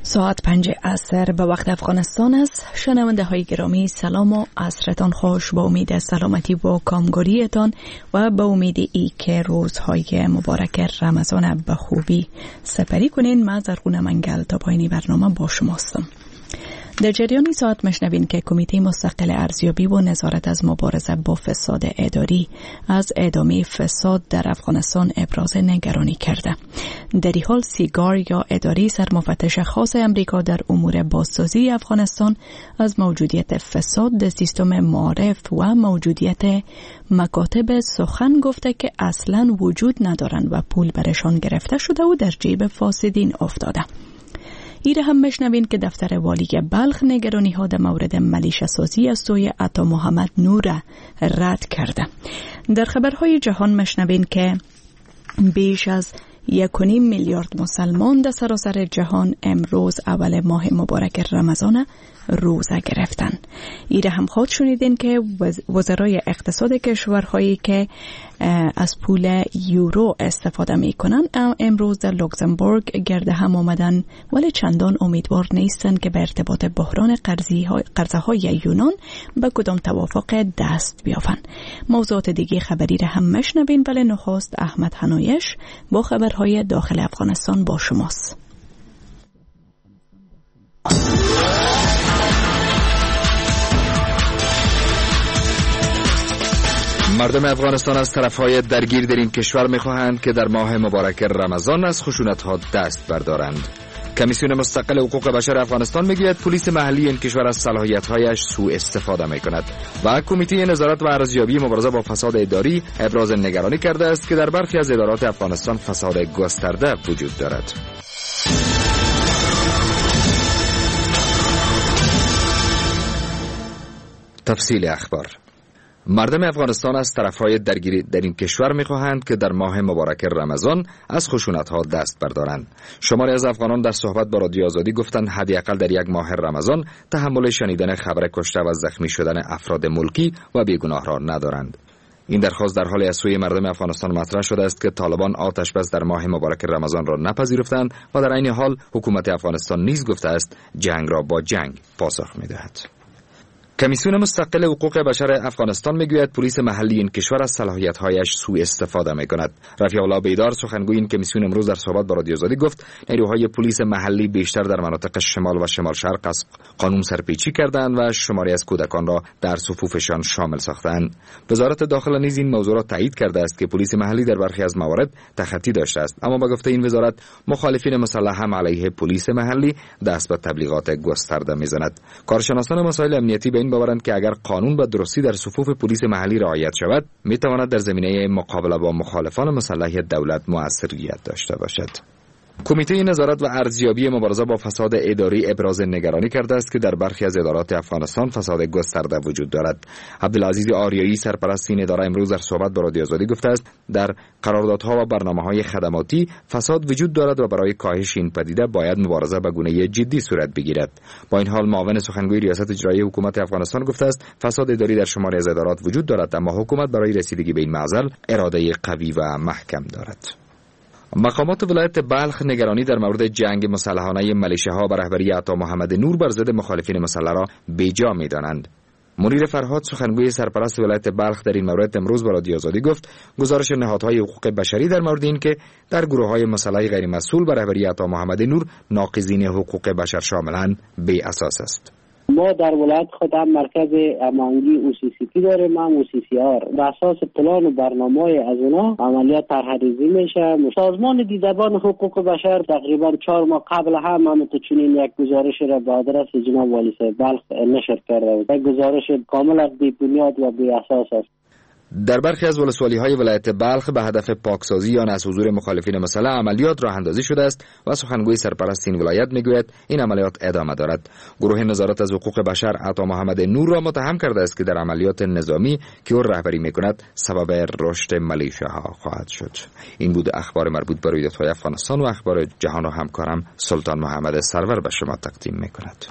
ساعت 5 عصر به وقت افغانستان است. شنونده های گرامی سلام و عصرتان خوش. با امید سلامتی و کامگوریتان و به امید ای که روزهای مبارک رمضان به خوبی سپری کنین. من زرغون منگل تا پایین برنامه با شماستم. در جریان ساعت مشنوین که کمیته مستقل ارزیابی و نظارت از مبارزه با فساد اداری از ادامه فساد در افغانستان ابراز نگرانی کرده. در این حال سیگار یا اداری سرمفتش خاص امریکا در امور بازسازی افغانستان از موجودیت فساد در سیستم معارف و موجودیت مکاتب سخن گفته که اصلاً وجود ندارند و پول برشان گرفته شده و در جیب فاسدین افتاده. ایره هم مشنوین که دفتر والی بلخ نگرانی ها در مورد ملیشه سازی از سوی عطا محمد نور رد کرده. در خبرهای جهان مشنوین که بیش از 1.5 میلیارد مسلمان در سراسر جهان امروز اول ماه مبارک رمضان روزه گرفتن. ایره هم خود شنیدین که وزرای اقتصاد کشورهایی که از پول یورو استفاده می کنن امروز در لوکزامبورگ گرد هم آمدن، ولی چندان امیدوار نیستن که به ارتباط بحران قرضه های یونان به کدام توافق دست بیافن. موضوعات دیگه خبری را هم مشنوین، ولی نخست احمد حنایش با خبرهای داخل افغانستان با شماست. مردم افغانستان از طرفهای درگیر در این کشور می‌خواهند که در ماه مبارک رمضان از خشونت‌ها دست بردارند. کمیسیون مستقل حقوق بشر افغانستان میگوید پلیس محلی این کشور از صلاحیت‌هایش سوء استفاده می‌کند و کمیته نظارت و ارزیابی مبارزه با فساد اداری ابراز نگرانی کرده است که در برخی از ادارات افغانستان فساد گسترده وجود دارد. تفصیل اخبار. مردم افغانستان از طرفهای درگیری در این کشور می‌خواهند که در ماه مبارک رمضان از خشونت‌ها دست بردارند. شماری از افغانان در صحبت با رادیو آزادی گفتند حداقل در یک ماه رمضان تحمل شنیدن خبر کشته و زخمی شدن افراد ملکی و بیگناه را ندارند. این درخواست در حالی از سوی مردم افغانستان مطرح شده است که طالبان آتش بس در ماه مبارک رمضان را نپذیرفتند و در عین حال حکومت افغانستان نیز گفته است جنگ را با جنگ پاسخ می‌دهد. کمیسیون مستقل حقوق بشر افغانستان میگوید پلیس محلی این کشور از صلاحیت‌هایش سوء استفاده می‌کند. رفیع الله بیدار سخنگوی این کمیسیون امروز در صحبت با رادیو آزادی گفت نیروهای پلیس محلی بیشتر در مناطق شمال و شمال شرق از قانون سرپیچی کردند و شماری از کودکان را در صفوفشان شامل ساختند. وزارت داخله نیز این موضوع را تایید کرده است که پلیس محلی در برخی از موارد تخطی داشته است، اما با گفته این وزارت مخالفین مسلح هم علیه پلیس محلی دست به تبلیغات گسترده می‌زند. کارشناسان مسائل امنیتی این باورند که اگر قانون به درستی در صفوف پلیس محلی رعایت شود میتواند در زمینه مقابله با مخالفان مسلح دولت موثریت داشته باشد. کمیته نظارت و ارزیابی مبارزه با فساد اداری ابراز نگرانی کرده است که در برخی از ادارات افغانستان فساد گسترده وجود دارد. عبدالعزیز آریایی سرپرست این اداره امروز در صحبت با رادیو آزادی گفته است در قراردادها و برنامه‌های خدماتی فساد وجود دارد و برای کاهش این پدیده باید مبارزه به گونه جدی صورت بگیرد. با این حال معاون سخنگوی ریاست اجرایی حکومت افغانستان گفته است فساد اداری در شماری از ادارات وجود دارد، اما حکومت برای رسیدگی به این معضل اراده قوی و محکم دارد. مقامات ولایت بلخ نگرانی در مورد جنگ مسلحانه ملیشه‌ها به رهبری عطا محمد نور بر ضد مخالفین مسلح را بیجا می‌دانند. منیر فرهاد سخنگوی سرپرست ولایت بلخ در این مورد امروز با رادیو آزادی گفت گزارش نهادهای حقوق بشری در مورد این که در گروه‌های مسلح غیر مسئول به رهبری عطا محمد نور ناقضین حقوق بشر شاملند بی اساس است. ما در ولایت خود هم مرکز امانگی OCCP داریم، هم OCCR. بر اساس پلان و برنامه‌های از اونا عملیات طرح‌ریزی میشه. سازمان دیدبان حقوق بشر تقریبا 4 ماه قبل هم چنین یک گزارش را به آدرس جناب والی صاحب بلخ نشر کرده. یک گزارش کاملا بی بنیاد و بی اساس است. در برخی از ولسوالی‌های ولایت بلخ به هدف پاکسازی یا نزع حضور مخالفین مسلح عملیات راه اندازی شده است و سخنگوی سرپرست این ولایت میگوید این عملیات ادامه دارد. گروه نظارت از حقوق بشر عطا محمد نور را متهم کرده است که در عملیات نظامی که او رهبری میکند سبب رشد ملیشه‌ها خواهد شد. این بود اخبار مربوط به رویدادهای افغانستان و اخبار جهان و همکارم سلطان محمد سرور به شما تقدیم میکند.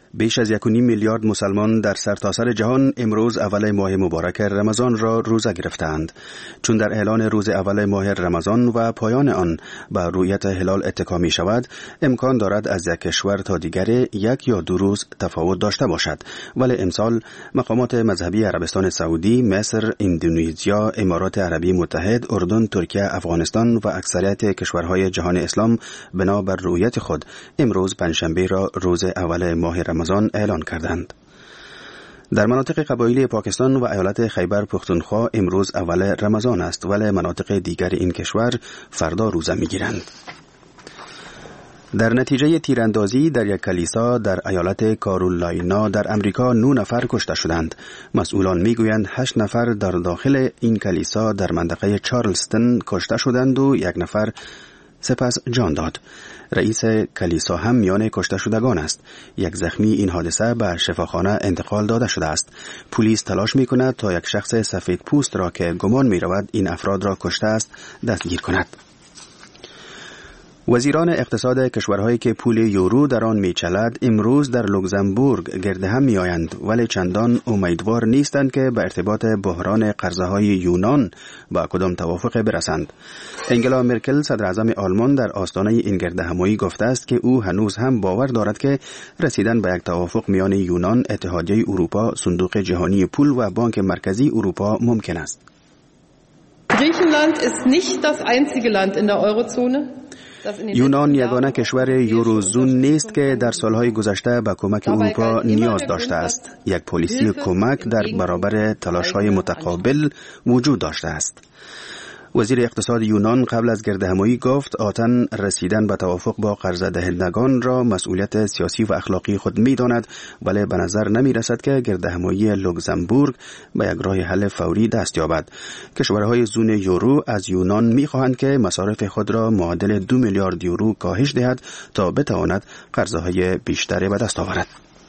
بیش از 1.5 میلیارد مسلمان در سرتاسر جهان امروز اول ماه مبارک رمضان را روزه گرفتند. چون در اعلان روز اول ماه رمضان و پایان آن به رؤیت هلال اتکا می شود، امکان دارد از یک کشور تا دیگری 1 یا 2 روز تفاوت داشته باشد. ولی امسال مقامات مذهبی عربستان سعودی، مصر، اندونزیا، امارات عربی متحد، اردن، ترکیه، افغانستان و اکثریت کشورهای جهان اسلام بنا بر رؤیت خود امروز پنجشنبه را روز اول ماه رمضان اعلان کردند. در مناطق قبایلی پاکستان و ایالت خیبر پختونخوا امروز اول رمضان است، ولی مناطق دیگر این کشور فردا روزه می‌گیرند. در نتیجه تیراندازی در یک کلیسا در ایالت کارولاینا در امریکا 9 نفر کشته شدند. مسئولان میگویند 8 نفر در داخل این کلیسا در منطقه چارلستون کشته شدند و 1 نفر سپس جان داد. رئیس کلیسا هم میان کشته شدگان است. 1 زخمی این حادثه به شفاخانه انتقال داده شده است. پلیس تلاش میکند تا یک شخص سفید پوست را که گمان میرود این افراد را کشته است دستگیر کند. وزیران اقتصاد کشورهایی که پول یورو در آن میچلد امروز در لوکزامبورگ گرد هم میآیند، ولی چندان امیدوار نیستند که به ارتباط بحران قرضه‌های یونان با کدام توافق برسند. انگلا مرکل صدر اعظم آلمان در آستانه این گرد همایی گفته است که او هنوز هم باور دارد که رسیدن به یک توافق میان یونان، اتحادیه اروپا، صندوق جهانی پول و بانک مرکزی اروپا ممکن است. Griechenland ist nicht das einzige Land in der Eurozone. یونان یگانه کشور یوروزون نیست که در سالهای گذشته به کمک اروپا نیاز داشته است. یک پالیسی کمک در برابر تلاش‌های متقابل وجود داشته است. وزیر اقتصاد یونان قبل از گردهمایی گفت آتن رسیدن به توافق با قرض دهندگان را مسئولیت سیاسی و اخلاقی خود می‌داند، ولی به نظر نمی‌رسد که گردهمایی لوکزامبورگ به یک راه حل فوری دست یابد. کشورهای زون یورو از یونان می‌خواهند که مصارف خود را معادل 2 میلیارد یورو کاهش دهد تا بتواند قرضهای بیشتری به دست آورد.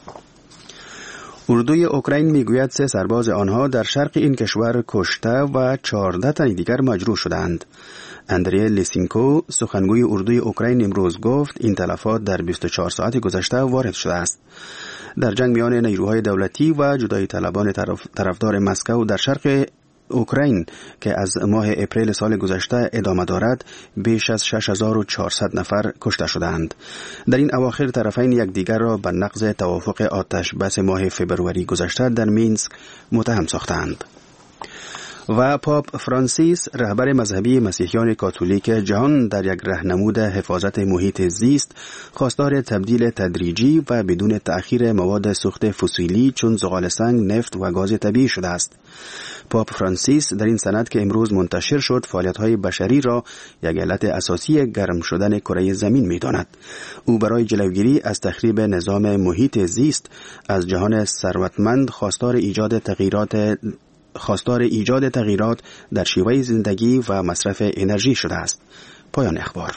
اردوی اوکراین میگوید 3 سرباز آنها در شرق این کشور کشته و 14 تن دیگر مجروح شدند. اندری لیسینکو سخنگوی اردوی اوکراین امروز گفت این تلفات در 24 ساعت گذشته وارد شده است. در جنگ میان نیروهای دولتی و جدایی طلبان طرفدار مسکو در شرق اوکراین که از ماه اپریل سال گذشته ادامه دارد، بیش از 6400 نفر کشته شدند. در این اواخر طرفین یکدیگر را به نقض توافق آتش بس ماه فبروری گذشته در مینسک متهم ساختند. و پاپ فرانسیس رهبر مذهبی مسیحیان کاتولیک جهان در یک راهنمود حفاظت محیط زیست خواستار تبدیل تدریجی و بدون تأخیر مواد سوخت فسیلی چون زغال سنگ، نفت و گاز طبیعی شده است. پاپ فرانسیس در این سند که امروز منتشر شد فعالیت‌های بشری را یک علت اساسی گرم شدن کره زمین می‌داند. او برای جلوگیری از تخریب نظام محیط زیست از جهان ثروتمند خواستار ایجاد تغییرات در شیوه زندگی و مصرف انرژی شده است. پایان اخبار.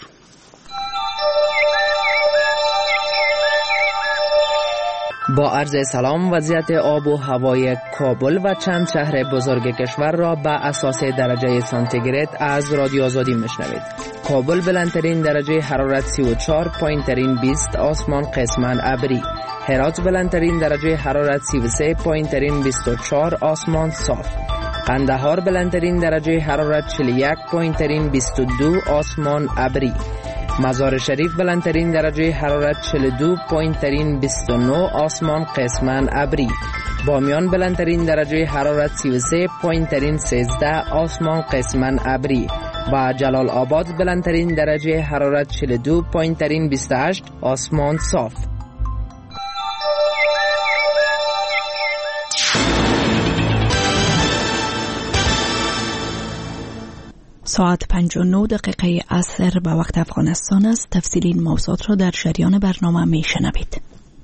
با عرض سلام، وضعیت آب و هوای کابل و چند شهر بزرگ کشور را به اساس درجه سانتیگراد از رادیو آزادی میشنوید. کابل بلندترین درجه حرارت 34، پایینترین 20، آسمان قسماً ابری. هرات بلندترین درجه حرارت 33، پایینترین 24، آسمان صاف. قندهار بلندترین درجه حرارت 41، پایینترین 22، آسمان ابری. مزار شریف بلندترین درجه حرارت 42، پایینترین 29، آسمان قسماً ابری. بامیان بلندترین درجه حرارت 33، پایینترین 13، آسمان قسماً ابری. و جلال آباد بلندترین درجه حرارت 42، پایینترین 28، آسمان صاف. ساعت 59 عصر به وقت افغانستان است. تفصیل این موضوعات را در جریان برنامه می شنوید.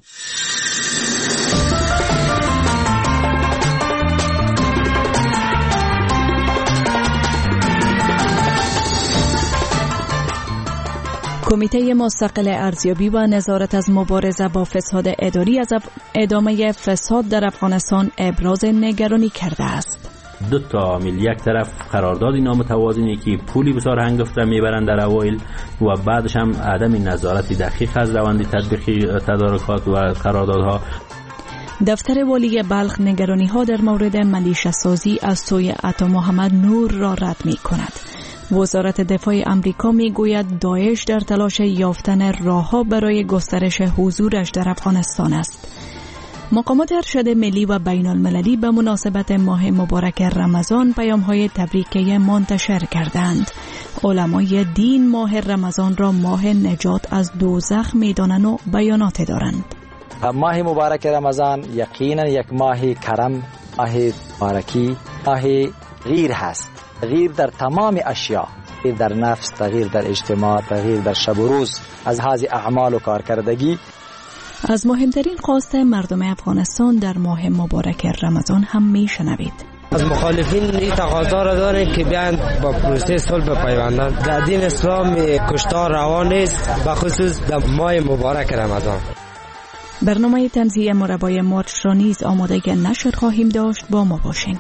کمیته مستقل ارزیابی و نظارت از مبارزه با فساد اداری از ادامه فساد در افغانستان ابراز نگرانی کرده است. دو تا عامل، یک طرف قرارداد نامتوازنی که پولی بسیار هنگفت را میبرند در اوایل و بعدش هم عدم نظارت دقیق از روند تطبیق تدارکات و قراردادها. دفتر والی بلخ نگرانی ها در مورد ملیشه سازی از سوی عطا محمد نور را رد می کند. وزارت دفاع امریکا می گوید داعش در تلاش یافتن راه‌ها برای گسترش حضورش در افغانستان است. مقامات ارشد ملی و بین المللی به مناسبت ماه مبارک رمضان پیام‌های تبریکیه منتشر کردند. علمای دین ماه رمضان را ماه نجات از دوزخ می‌دانند و بیانات دارند. ماه مبارک رمضان یقینا یک ماه کرم، ماه مبارکی، ماه غیر هست. تغییر در تمام اشیا، تغییر در نفس، تغییر در اجتماع، تغییر در شب و روز از حیث اعمال و کارکردگی. از مهمترین خواست مردم افغانستان در ماه مبارک رمضان هم میشنوید. از مخالفین این تقاضا را داریم که بیان با پروسه صلح بپیوندند. در دین اسلام کشتار روا نیست، به خصوص در ماه مبارک رمضان. برنامه تنزیه مربای مرچ را نیز آماده نشر خواهیم داشت، با ما باشین.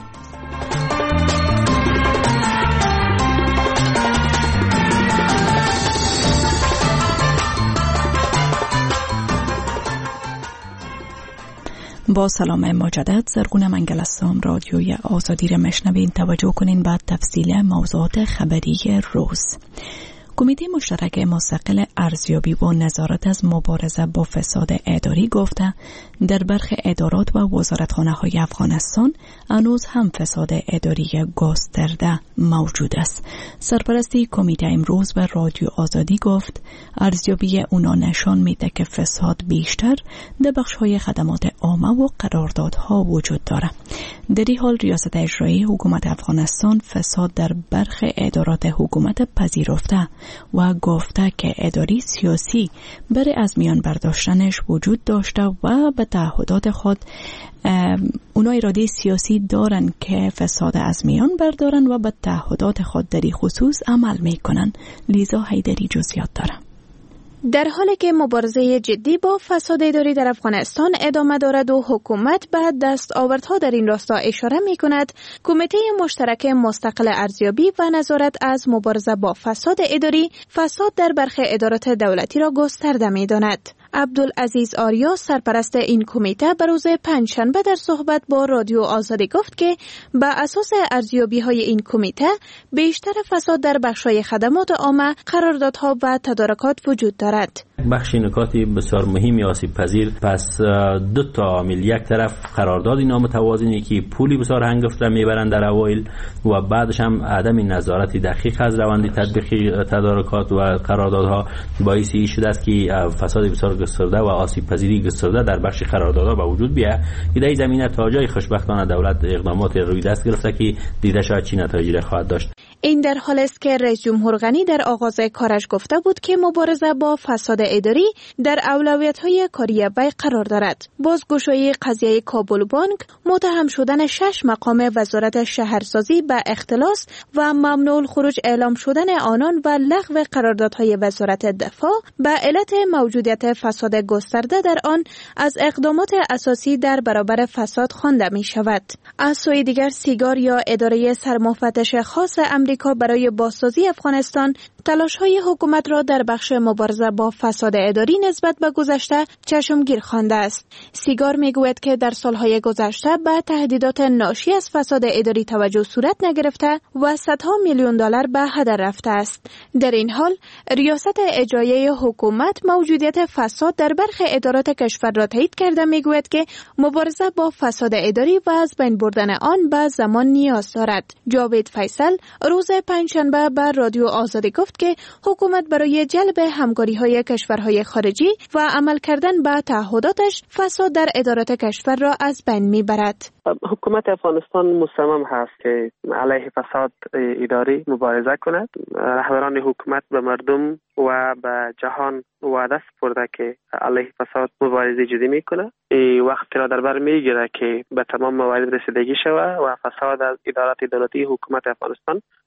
با سلام مجدد، زرگونه منگل هستم. رادیوی آزادی را مشنوین. توجه کنین بعد تفصیل موضوعات خبری روز. کمیته مشترک مستقل ارزیابی و نظارت از مبارزه با فساد اداری گفته در برخی ادارات و وزارتخانه‌های افغانستان هنوز هم فساد اداری گسترده موجود است. سرپرستی کمیته امروز به رادیو آزادی گفت ارزیابی اونا نشان میده که فساد بیشتر در بخش‌های خدمات عامه و قراردادها وجود داره. در این حال ریاست اجرایی حکومت افغانستان فساد در برخی ادارات حکومت پذیرفته و گفته که اداری سیاسی برای از میان برداشتنش وجود داشته و به تعهدات خود اونا اراده سیاسی دارن که فساد از میان بردارن و به تعهدات خود در این خصوص عمل میکنن. لیزا حیدری جزئیات داره. در حالی که مبارزه جدی با فساد اداری در افغانستان ادامه دارد و حکومت به دستاوردها در این راستا اشاره می کند، کمیته مشترک مستقل ارزیابی و نظارت از مبارزه با فساد اداری فساد در برخی ادارات دولتی را گسترده می داند. عبدالعزیز آریا سرپرست این کمیته به روز پنجشنبه در صحبت با رادیو آزادی گفت که به اساس ارزیابی‌های این کمیته بیشتر فساد در بخش‌های خدمات عامه، قراردادها و تدارکات وجود دارد. بخش نکاتی بسیار مهمی آسیب پذیر پس دو تا عامل، یک طرف قرارداد نامتوازنی که پولی بسیار هنگفت را میبرند در اوایل و بعدش هم عدم نظارت دقیق از روند تطبیق تدارکات و قراردادها باعث شده است که فساد بسیار گسترده و آسیب پذیری گسترده در بخش قراردادها به وجود بیاید. در این زمینه تا جای خوشبختانه دولت اقدامات روی دست گرفته که دیده شاید چی نتایجی خواهد داشت. این در حالی است که رئیس جمهور غنی در آغاز کارش گفته بود که مبارزه با فساد اداری در اولویت‌های کاری وی قرار دارد. بازگشایی قضیه کابل بانک، متهم شدن 6 مقام وزارت شهرسازی به اختلاس و ممنوع الخروج اعلام شدن آنان و لغو قراردادهای وزارت دفاع به علت موجودیت فساد گسترده در آن از اقدامات اساسی در برابر فساد خوانده می شود. از سوی دیگر سیگار یا اداره سرمفتش خاص امریکا برای بازسازی افغانستان تلاش‌های حکومت را در بخش مبارزه با فساد اداری نسبت به گذشته چشمگیر خوانده است. سیگار میگوید که در سالهای گذشته به تهدیدات ناشی از فساد اداری توجه صورت نگرفته و صدها میلیون دلار به هدر رفته است. در این حال ریاست اجرایی حکومت موجودیت فساد در برخی ادارات کشور را تایید کرده میگوید که مبارزه با فساد اداری و از بین بردن آن به زمان نیاز دارد. جاوید فیصل روز پنجشنبه به رادیو آزادی گفت که حکومت برای جلب همکاری‌های کشورهای خارجی و عمل کردن به تعهداتش فساد در ادارات کشور را از بین میبرد. حکومت افغانستان مصمم هست که علیه فساد اداری مبارزه کند. رهبران حکومت به مردم و به جهان وعده سپرده که علیه فساد مبارزه جدی میکنه. وقتی را در بر میگیره که به تمام موارد رسیدگی شود و فساد از ادارات دولتی حکومت افغانستان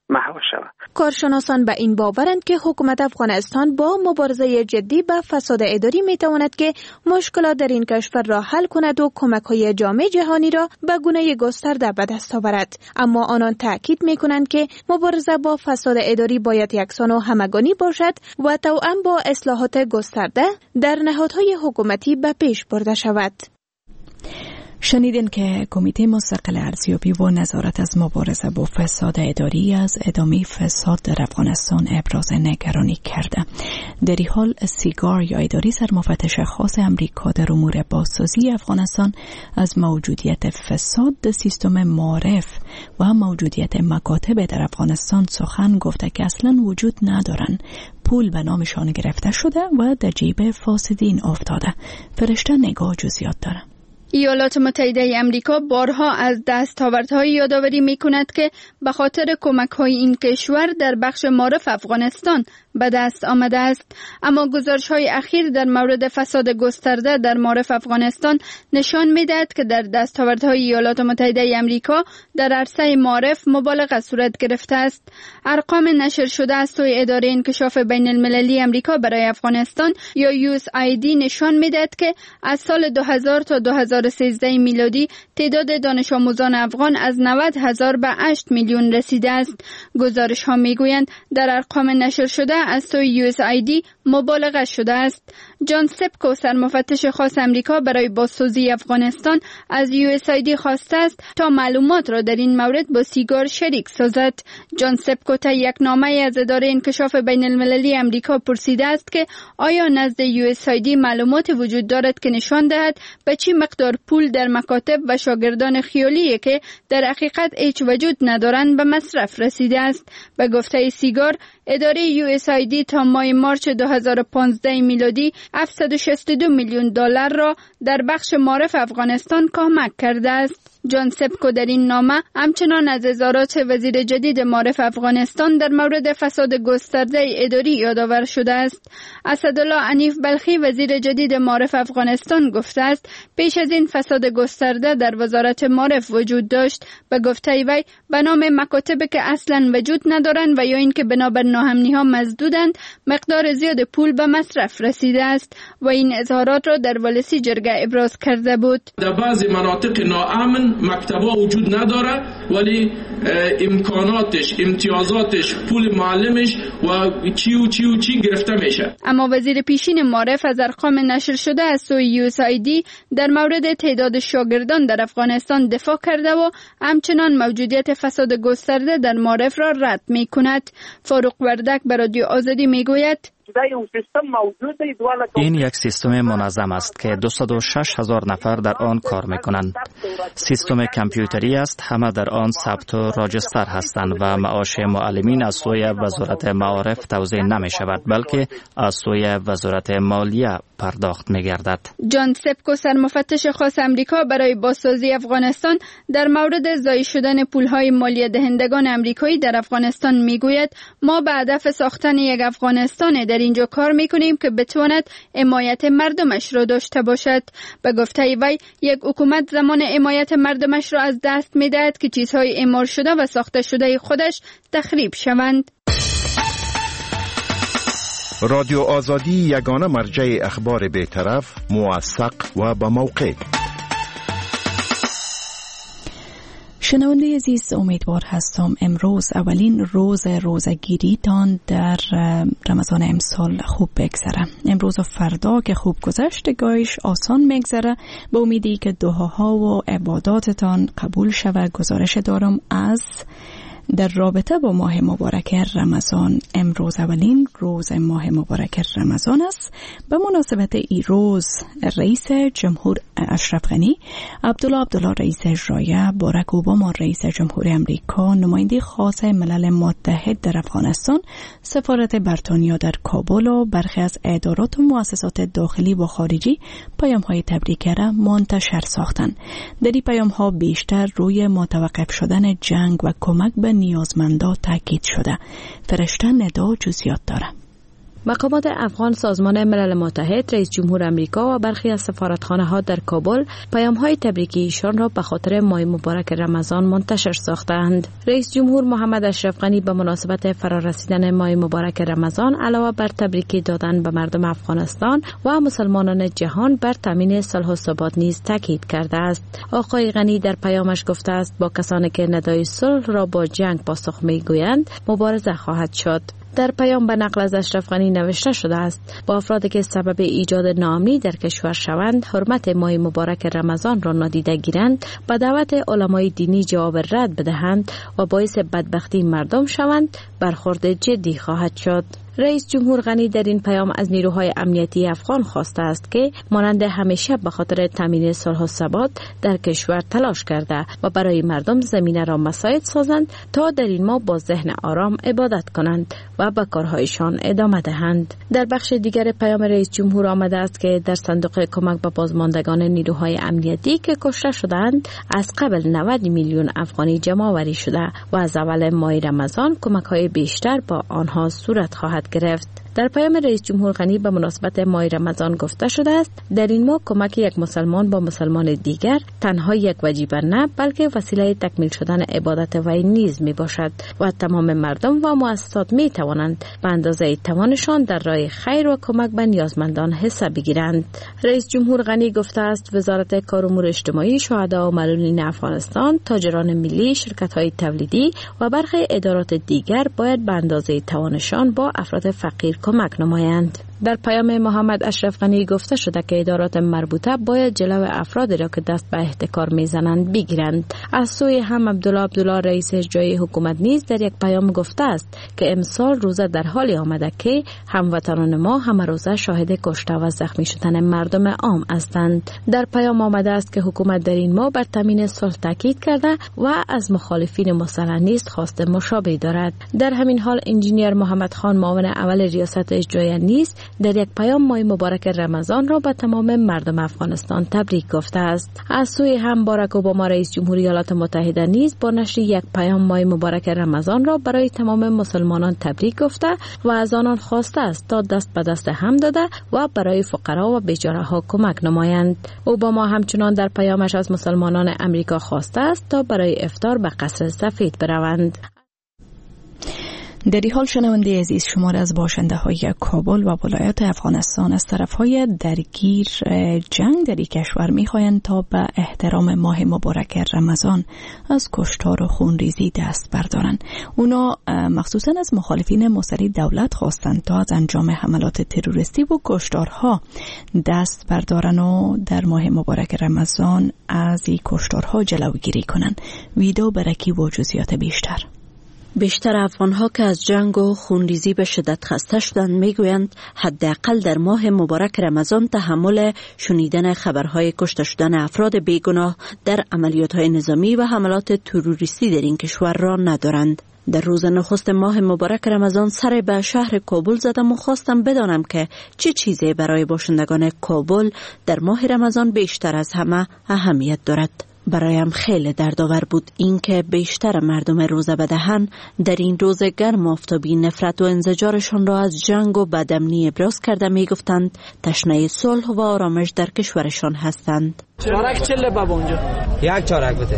محو شود. کارشناسان به این باورند که حکومت افغانستان با مبارزه جدی با فساد اداری میتواند که مشکلات در این کشور را حل کند و کمک‌های جامعه جهانی را به گونه گسترده به دست آورد. اما آنان تاکید میکنند که مبارزه با فساد اداری باید یکسان و همگانی باشد و توأم با اصلاحات گسترده در نهادهای حکومتی به پیش برده شود. شنیدین که کمیته مستقل ارزیابی و نظارت از مبارزه با فساد اداری از ادامه فساد در افغانستان ابراز نگرانی کرده. در این حال سیگار یا اداری سرمفتش خاص امریکا در امور بازسازی افغانستان از موجودیت فساد در سیستم معارف و موجودیت مکاتب در افغانستان سخن گفته که اصلا وجود ندارن. پول به نامشان گرفته شده و در جیب فاسدین افتاده. فرشته نگاه جزئیات داره. ایالات متحده امریکا بارها از دستاوردهای یادآوری می‌کند که به خاطر کمک‌های این کشور در بخش معارف افغانستان به دست آمده است، اما گزارش‌های اخیر در مورد فساد گسترده در معارف افغانستان نشان می‌دهد که در دستاوردهای ایالات متحده امریکا در عرصه معارف مبالغه صورت گرفته است. ارقام نشر شده از سوی اداره انکشاف بین‌المللی امریکا برای افغانستان یا USAID نشان می‌دهد که از سال 2000 تا 2013 میلادی تعداد دانش آموزان افغان از 90,000 به 8 میلیون رسیده است. گزارش‌ها می‌گویند در ارقام نشر شده از سوی USAID مبالغه شده است. جان سپکو سرمفتش خاص امریکا برای بازسازی افغانستان از USAID خواسته است تا معلومات را در این مورد با سیگار شریک سازد. جان سپکو تا یک نامه از اداره انکشاف بین المللی امریکا پرسیده است که آیا نزد USAID معلومات وجود دارد که نشان دهد به چه مقدار پول در مکاتب و شاگردان خیالی که در حقیقت هیچ وجود ندارند به مصرف رسیده است. به گفته سیگار، اداره USAID تا ماه مارچ 2015 میلادی 762 میلیون دلار را در بخش معارف افغانستان کمک کرده است. جان سپکو در این نامه همچنان از اظهارات وزیر جدید معارف افغانستان در مورد فساد گسترده اداری یادآور شده است. اسدالله عنیف بلخی وزیر جدید معارف افغانستان گفته است پیش از این فساد گسترده در وزارت معارف وجود داشت. به گفته وی به نام مکاتب که اصلا وجود ندارند و یا اینکه بنابر ناامنی‌ها مسدودند مقدار زیاد پول به مصرف رسیده است و این اظهارات را در والسی جرگه ابراز کرده بود. در بعضی مناطق ناامن مکتبا وجود نداره ولی امکاناتش، امتیازاتش، پول معلمش و چی گرفته میشه. اما وزیر پیشین معارف از ارقام نشر شده از سوی USAID در مورد تعداد شاگردان در افغانستان دفاع کرده و همچنان موجودیت فساد گسترده در معارف را رد میکند. فاروق وردک به رادیو آزادی میگوید این یک سیستم منظم است که 206,000 نفر در آن کار میکنند. سیستم کامپیوتری است، همه در آن ثبت و راجستر هستند و معاش معلمین از سوی وزارت معارف توزیع نمی شود بلکه از سوی وزارت مالیه پرداخت می گردد. جان سپکو سرمفتش خاص امریکا برای بازسازی افغانستان در مورد ضایع شدن پولهای مالیه دهندگان امریکایی در افغانستان می گوید ما به هدف ساختن یک افغانستان در اینجا کار میکنیم که بتواند حمایت مردمش را داشته باشد. به گفته وی یک حکومت زمان حمایت مردمش را از دست میدهد که چیزهای اعمار شده و ساخته شده خودش تخریب شوند. رادیو آزادی یگانه مرجع اخبار بی‌طرف، موثق و با موقع. شنونده عزیز، امیدوار هستم امروز اولین روز روزگیریتان در رمضان امسال خوب بگذره. امروز و فردا که خوب گذشت گاهش آسان میگذره. به امیدی که دعاها و عباداتتان قبول شود. گزارش دارم از در رابطه با ماه مبارک رمضان. امروز اولین روز ماه مبارک رمضان است. به مناسبت این روز رئیس جمهور اشرف غنی، عبدالله رئیس اجرایی، باراک اوباما رئیس جمهور امریکا، نماینده خاص ملل متحد در افغانستان، سفارت بریتانیا در کابل و برخی از ادارات و مؤسسات داخلی و خارجی پیام‌های تبریک را منتشر ساختند. در این پیام‌ها بیشتر روی متوقف شدن جنگ و کمک به نیازمندا تاکید شده. فرشته ندا جزئیات داره. مقامات افغان سازمان ملل متحد، رئیس جمهور آمریکا و برخی از سفارتخانه‌ها در کابل پیام‌های تبریکی ایشان را به خاطر ماه مبارک رمضان منتشر ساختند. رئیس جمهور محمد اشرف غنی به مناسبت فرارسیدن ماه مبارک رمضان علاوه بر تبریکی دادن به مردم افغانستان و مسلمانان جهان بر تامین صلح و ثبات نیز تاکید کرده است. آقای غنی در پیامش گفته است با کسانی که ندای صلح را با جنگ پاسخ می‌گویند مبارزه خواهد شد. در پیام به نقل از اشرف غنی نوشته شده است با افرادی که سبب ایجاد ناامنی در کشور شوند حرمت ماه مبارک رمضان را نادیده گیرند، به دعوت علمای دینی جواب رد بدهند و باعث بدبختی مردم شوند، برخورد جدی خواهد شد. رئیس جمهور غنی در این پیام از نیروهای امنیتی افغان خواسته است که مانند همیشه به خاطر تامین صلح و ثبات در کشور تلاش کرده و برای مردم زمینه را مساعد سازند تا در این ماه با ذهن آرام عبادت کنند و به کارهایشان ادامه دهند. در بخش دیگر پیام رئیس جمهور آمده است که در صندوق کمک به بازماندگان نیروهای امنیتی که کشته شدند از قبل 90 میلیون افغانی جمع آوری شده و از اول ماه رمضان کمک‌های بیشتر با آنها صورت خواهد گرفت. در پیام رئیس جمهور غنی به مناسبت ماه رمضان گفته شده است در این ماه کمک یک مسلمان با مسلمان دیگر تنها یک وجیبه نه بلکه وسیله تکمیل شدن عبادت وی نیز می باشد و تمام مردم و مؤسسات می توانند به اندازه توانشان در راه خیر و کمک به نیازمندان حصه بگیرند. رئیس جمهور غنی گفته است وزارت کار و امور اجتماعی، شهدا و معلولین افغانستان، تاجران ملی، شرکت‌های تولیدی و برخی ادارات دیگر باید به اندازه توانشان با افراد فقیر کمک نمایند. در پیام محمد اشرف غنی گفته شده که ادارات مربوطه باید جلو افرادی را که دست به احتکار میزنند بگیرند. از سوی هم عبدالله رئیس اجرایی حکومت نیز در یک پیام گفته است که امسال روزه در حالی آمده که هموطنان ما همه روزه شاهد کشته و زخمی شدن مردم عام هستند. در پیام آمده است که حکومت در این ماه بر تامین صلح تاکید کرده و از مخالفین مسلح نیز خواست مشابه دارد. در همین حال انجینیر محمد خان معاون اول ریاست اجرایی نیز در یک پیام ماه مبارک رمضان را به تمام مردم افغانستان تبریک گفته است. از سوی هم باراک اوباما رئیس جمهور ایالات متحده نیز با نشر یک پیام ماه مبارک رمضان را برای تمام مسلمانان تبریک گفته و از آنان خواسته است تا دست به دست هم داده و برای فقرا و بیچاره ها کمک نمایند. اوباما همچنان در پیامش از مسلمانان امریکا خواسته است تا برای افطار به قصر سفید بروند. در این حال شنونده عزیز شمار از باشنده های کابل و ولایات افغانستان از طرف های درگیر جنگ در این کشور می خواهند تا به احترام ماه مبارک رمضان از کشتار و خونریزی دست بردارند. اونا مخصوصا از مخالفین مصری دولت خواستند تا از انجام حملات تروریستی و کشتارها دست بردارن و در ماه مبارک رمضان از این کشتارها جلوگیری کنند. ویدو برکی و جزئیات بیشتر. بیشتر افغان‌ها که از جنگ و خونریزی به شدت خسته شدند میگویند حداقل در ماه مبارک رمضان تحمل شنیدن خبرهای کشته شدن افراد بیگناه در عملیات‌های نظامی و حملات تروریستی در این کشور را ندارند. در روز نخست ماه مبارک رمضان سر به شهر کابل زدم و خواستم بدانم که چه چیزی برای باشندگان کابل در ماه رمضان بیشتر از همه اهمیت دارد. برایم خیلی دردآور بود این که بیشتر مردم روزه بدهن در این روز گرم آفتابی نفرت و انزجارشان را از جنگ و بدامنی ابراز کرده می گفتند تشنه صلح و آرامش در کشورشان هستند. چارک چله بابا اونجا یک چارک بده.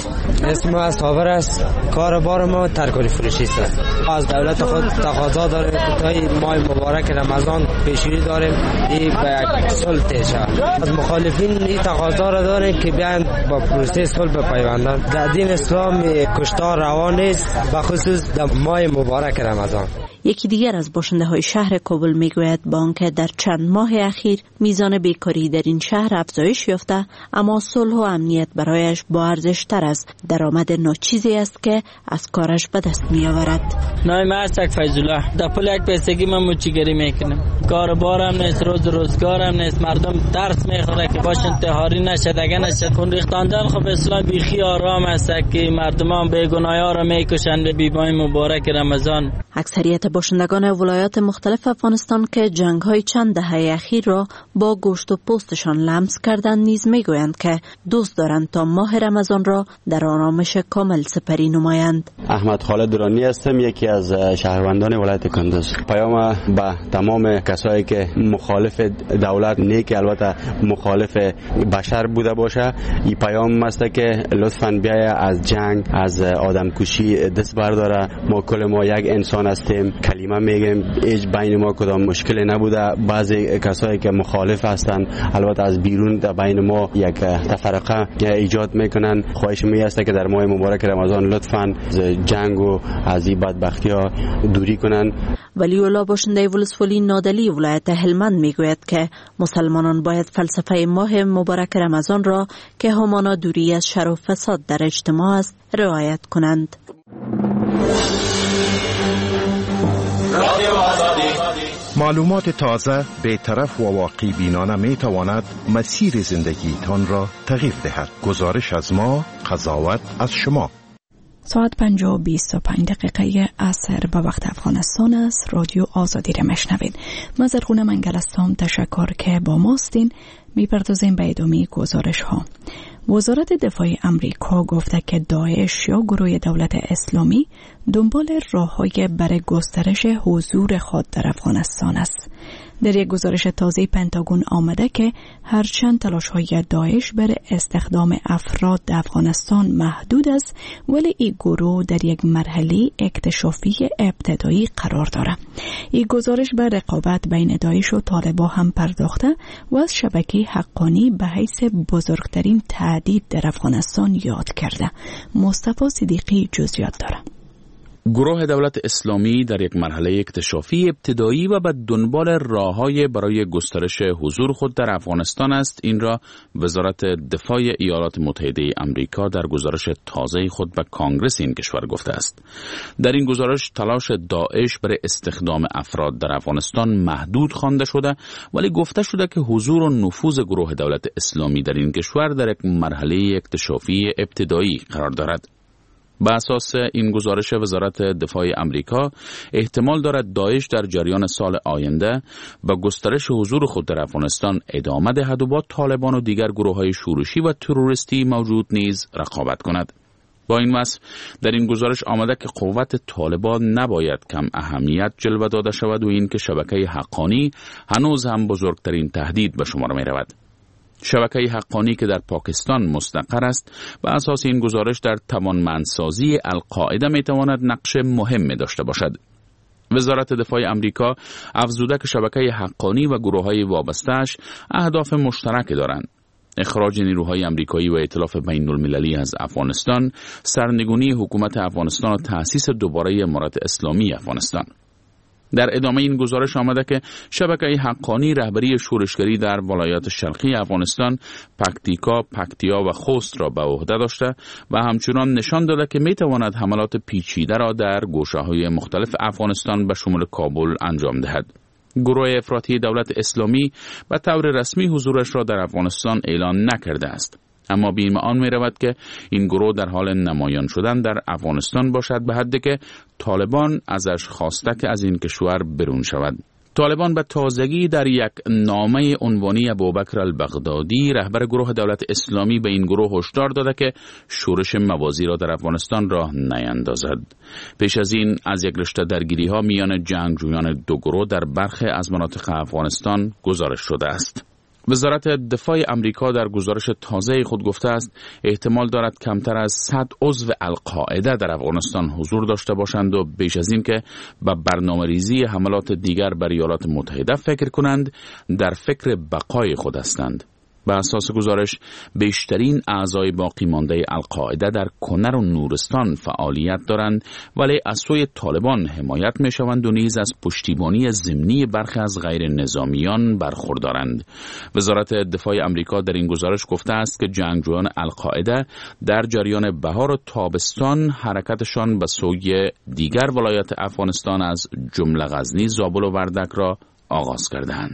اسم ما از خاور است. کار بار ما ترکاری فروشی است. از دولت خود تقاضا داریم که تا ماه مبارک رمضان پیشگیری داریم این به یک صلح تشود. از مخالفین این تقاضا را داریم که بیان با پروسه صلح بپیوندند. در دین اسلام کشتار روا نیست به خصوص در ماه مبارک رمضان. یکی دیگر از باشنده های شهر کابل میگوید با آنکه در چند ماه اخیر میزان بیکاری در این شهر افزایش یافته اما صلح و امنیت برایش با ارزش تر از درآمد ناچیزی است که از کارش به دست می آورد. نام من است فیض‌الله. در پول یک پیسگی من موچیگری میکنم. کار بارم نیست، روزگارم نیست. مردم درس میخوره که باش انتحاری نشه، دگه نشه. خون ریختاندن خب اسلام بیخی آرام است که مردمان بیگناهی را میکشند به بیماه مبارک رمضان. اکثریت باشندگان ولایات مختلف افغانستان که جنگ‌های چند دهه اخیر را با گوشت و پوستشان لمس کردند نیز میگویند که دوست دارند تا ماه رمضان را در آن آرامش کامل سپری نمایند. احمد خالد درانی هستم، یکی از شهروندان ولایت کندز. پیام به تمام کسایی که مخالف دولت نیک البته مخالف بشر بوده باشه، این پیام است که لطفاً بیاید از جنگ، از آدم کشی دست برداره. ما کل ما یک انسان هستیم، کلمه میگیم، هیچ بین ما کدام مشکلی نبوده. بعضی کسایی که مخالف هستن البته از بیرون در بین ما یک تفرقه ایجاد میکنن. خواهش می است که در ماه مبارک رمضان لطفاً از جنگ و از این بدبختی ها دوری کنن. ولی الله باشنده ولسوالی نادلی ولایت هلمند میگوید که مسلمانان باید فلسفه ماه مبارک رمضان را که همانا دوری از شر و فساد در اجتماع است رعایت کنند. معلومات تازه، بی‌طرف و واقعی بینانه می تواند مسیر زندگی تان را تغییر دهد. گزارش از ما، قضاوت از شما. ساعت 5:25 عصر به وقت افغانستان است. رادیو آزادی را میشنوید. من زرخونه منگل هستم. تشکر که با ماستین. میپردازیم به ادامه گزارش ها. وزارت دفاع امریکا گفته که داعش یا گروه دولت اسلامی دنبال راه‌های برای گسترش حضور خود در افغانستان است. در یک گزارش تازه پنتاگون آمده که هرچند تلاش‌های داعش برای استخدام افراد در افغانستان محدود است، ولی این گروه در یک مرحله اکتشافی ابتدایی قرار دارد. این گزارش به رقابت بین داعش و طالبان هم پرداخته و از شبکه حقانی به حیث بزرگترین تهدید در افغانستان یاد کرده. مصطفی صدیقی جزئیات دارد. گروه دولت اسلامی در یک مرحله اکتشافی ابتدایی و به دنبال راه‌های برای گسترش حضور خود در افغانستان است. این را وزارت دفاع ایالات متحده آمریکا در گزارش تازه خود به کانگرس این کشور گفته است. در این گزارش تلاش داعش برای استخدام افراد در افغانستان محدود خوانده شده، ولی گفته شده که حضور و نفوذ گروه دولت اسلامی در این کشور در یک مرحله اکتشافی ابتدایی قرار دارد. به اساس این گزارش وزارت دفاع امریکا احتمال دارد داعش در جریان سال آینده با گسترش حضور خود در افغانستان ادامه دهد و با طالبان و دیگر گروه‌های شورشی و تروریستی موجود نیز رقابت کند. با این وصف در این گزارش آمده که قوت طالبان نباید کم اهمیت جلوه داده شود و این که شبکه حقانی هنوز هم بزرگترین تهدید به شمار می رود. شبکه حقانی که در پاکستان مستقر است و اساس این گزارش در توانمندسازی القاعده می تواند نقش مهمی داشته باشد. وزارت دفاع امریکا افزوده که شبکه حقانی و گروه‌های وابسته‌اش اهداف مشترک دارند: اخراج نیروهای امریکایی و ائتلاف بین‌المللی از افغانستان، سرنگونی حکومت افغانستان و تأسیس دوباره امارت اسلامی افغانستان. در ادامه این گزارش آمده که شبکه حقانی رهبری شورشگری در ولایات شرقی افغانستان، پکتیکا، پکتیا و خوست را به عهده داشته و همچنان نشان داده که می تواند حملات پیچیده را در گوشه‌های مختلف افغانستان به شمول کابل انجام دهد. گروه افراطی دولت اسلامی به طور رسمی حضورش را در افغانستان اعلان نکرده است، اما بیم آن می رود که این گروه در حال نمایان شدن در افغانستان باشد، به حدی که طالبان ازش خواسته که از این کشور برون شود. طالبان به تازگی در یک نامه عنوانی ابوبکر البغدادی رهبر گروه دولت اسلامی به این گروه هشدار داده که شورش موازی را در افغانستان راه نیندازد. پیش از این از یک رشته درگیری ها میان جنگجویان دو گروه در برخی از مناطق افغانستان گزارش شده است. وزارت دفاع امریکا در گزارش تازه خود گفته است احتمال دارد کمتر از 100 عضو القاعده در افغانستان حضور داشته باشند و بیش از این که به برنامه‌ریزی حملات دیگر بر ایالات متحده فکر کنند در فکر بقای خود هستند. به اساس گزارش بیشترین اعضای باقی مانده القاعده در کنر و نورستان فعالیت دارند، ولی از سوی طالبان حمایت می شوند و نیز از پشتیبانی ضمنی برخی از غیر نظامیان برخوردارند. وزارت دفاع امریکا در این گزارش گفته است که جنگجویان القاعده در جریان بهار و تابستان حرکتشان به سوی دیگر ولایات افغانستان از جمله غزنی، زابل و وردک را آغاز کردند.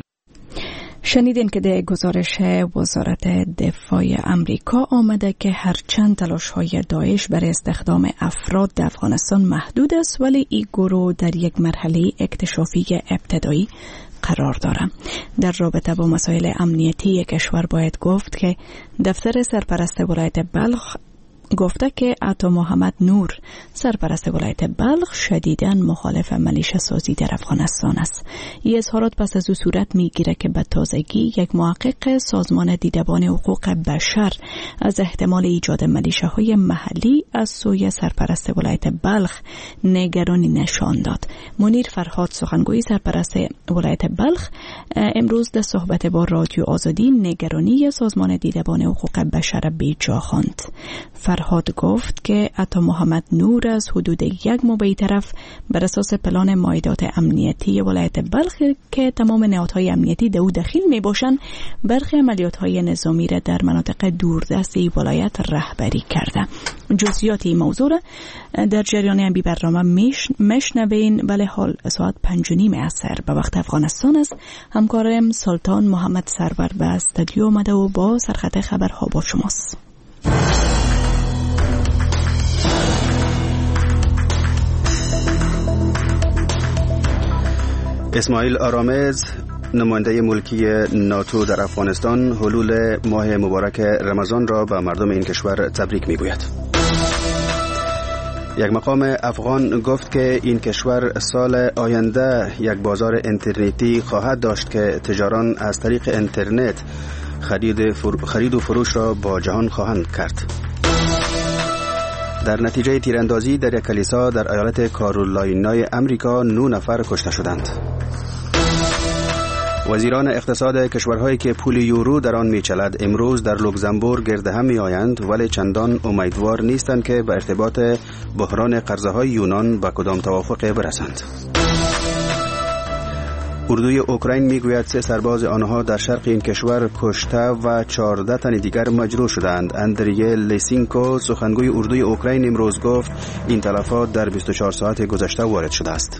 شنیدین که در گزارش وزارت دفاع امریکا آمده که هرچند تلاش‌های داعش برای استخدام افراد در افغانستان محدود است، ولی این گروه در یک مرحله اکتشافی ابتدایی قرار دارد. در رابطه با مسائل امنیتی کشور باید گفت که دفتر سرپرست ولایت بلخ گفته که عطا محمد نور سرپرست ولایت بلخ شدیداً مخالف ملیشه سازی در افغانستان است. این اظهارات پس از او صورت میگیره که به تازگی یک محقق سازمان دیدبان حقوق بشر از احتمال ایجاد ملیشه های محلی از سوی سرپرست ولایت بلخ نگرانی نشان داد. منیر فرهاد سخنگوی سرپرست ولایت بلخ امروز در صحبت با رادیو آزادی نگرانی سازمان دیدبان حقوق بشر بیجا خواند. فرهاد گفت که عطا محمد نور از حدود یک ماه به طرف بر اساس پلان مایدات امنیتی ولایت بلخ که تمام نهادهای امنیتی در او دخیل می باشند برخی عملیات‌های نظامی را در مناطق دوردست ولایت رهبری کرده. جزئیات این موضوع در جریان این برنامه مشنوین. ولی حال ساعت 5:30 عصر به وقت افغانستان است. همکارم سلطان محمد سرور به استودیو آمده و با سرخط خبرها با شماست. اسماعیل آرامز نماینده ملکی ناتو در افغانستان حلول ماه مبارک رمضان را به مردم این کشور تبریک میگوید. یک مقام افغان گفت که این کشور سال آینده یک بازار اینترنتی خواهد داشت که تجاران از طریق اینترنت خرید و فروش را با جهان خواهند کرد. در نتیجه تیراندازی در یک کلیسا در ایالت کارولینای امریکا 9 نفر کشته شدند. وزیران اقتصاد کشورهایی که پول یورو در آن میچلد امروز در لوکزامبورگ گرد هم میآیند، ولی چندان امیدوار نیستند که به ارتباط بحران قرضه‌های یونان به کدام توافق برسند. اردوی اوکراین میگوید 3 سرباز آنها در شرق این کشور کشته و 14 تن دیگر مجروح شدند. اندریه لیسینکو سخنگوی اردوی اوکراین امروز گفت این تلفات در 24 ساعت گذشته وارد شده است.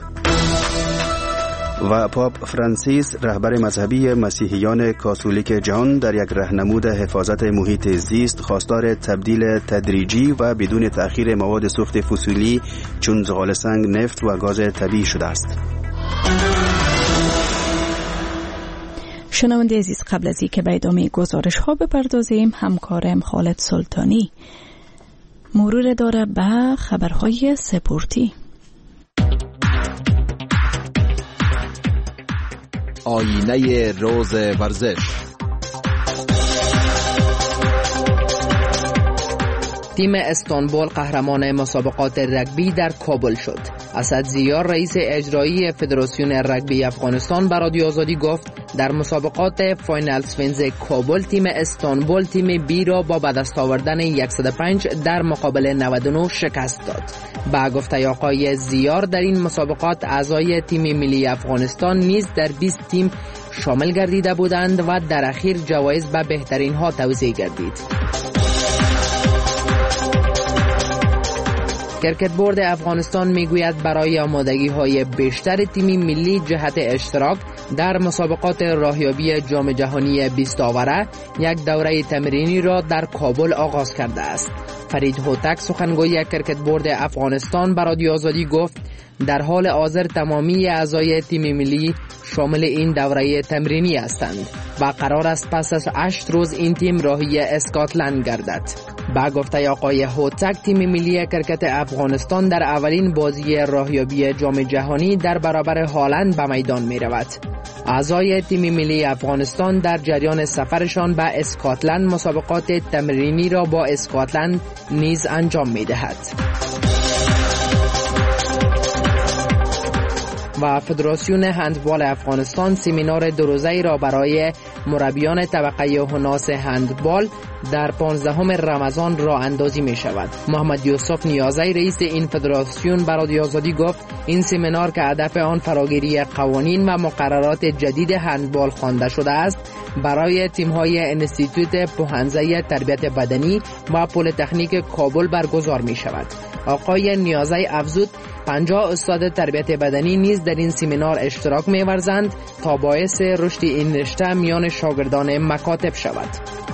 و پاپ فرانسیس رهبر مذهبی مسیحیان کاتولیک جهان در یک راهنمود حفاظت محیط زیست خواستار تبدیل تدریجی و بدون تأخیر مواد سوخت فسیلی چون زغال سنگ، نفت و گاز طبیعی شده است. شنونده عزیز، قبل از اینکه به ادامه گزارش ها بپردازیم، همکارم خالد سلطانی مرور داره به خبرهای سپورتی. آینه روز ورزش. تیم استانبول قهرمان مسابقات رگبی در کابل شد. اسد زیار رئیس اجرایی فدراسیون رگبی افغانستان به رادیو آزادی گفت در مسابقات فاینال سوینز کابل تیم استانبول تیم بی را با به دست آوردن 105 در مقابل 99 شکست داد. با گفته آقای زیار در این مسابقات اعضای تیم ملی افغانستان نیز در 20 تیم شامل گردیده بودند و در اخیر جوایز به بهترین ها توزیع گردید. کرکت بورد افغانستان میگوید برای آمادگی های بیشتر تیم ملی جهت اشتراک در مسابقات راهیابی جام جهانی 20 آوره یک دوره تمرینی را در کابل آغاز کرده است. فرید هوتک سخنگوی کرکت بورد افغانستان به رادیو آزادی گفت در حال حاضر تمامی اعضای تیم ملی شامل این دوره تمرینی هستند و قرار است پس از 8 روز این تیم راهی اسکاتلند گردد. با گفته آقای هوتک تیم ملی کرکت افغانستان در اولین بازی راهیابی جام جهانی در برابر هالند به میدان می رود. اعضای تیم ملی افغانستان در جریان سفرشان به اسکاتلند مسابقات تمرینی را با اسکاتلند نیز انجام می دهد. و فدراسیون هندبال افغانستان سمینار 2 روزه‌ای را برای مربیان طبقه هناس هندبال در 15 رمضان راه اندازی می شود. محمد یوسف نیازی رئیس این فدراسیون به رادیو آزادی گفت این سمینار که هدف آن فراگیری قوانین و مقررات جدید هندبال خوانده شده است برای تیم‌های انستیتوت پوهنزه تربیت بدنی و پلی‌تکنیک کابل برگزار می شود. آقای نیازی افزود 50 استاد تربیت بدنی نیز در این سمینار اشتراک می‌ورزند تا باعث رشد این رشته میان شاگردان مکاتب شود.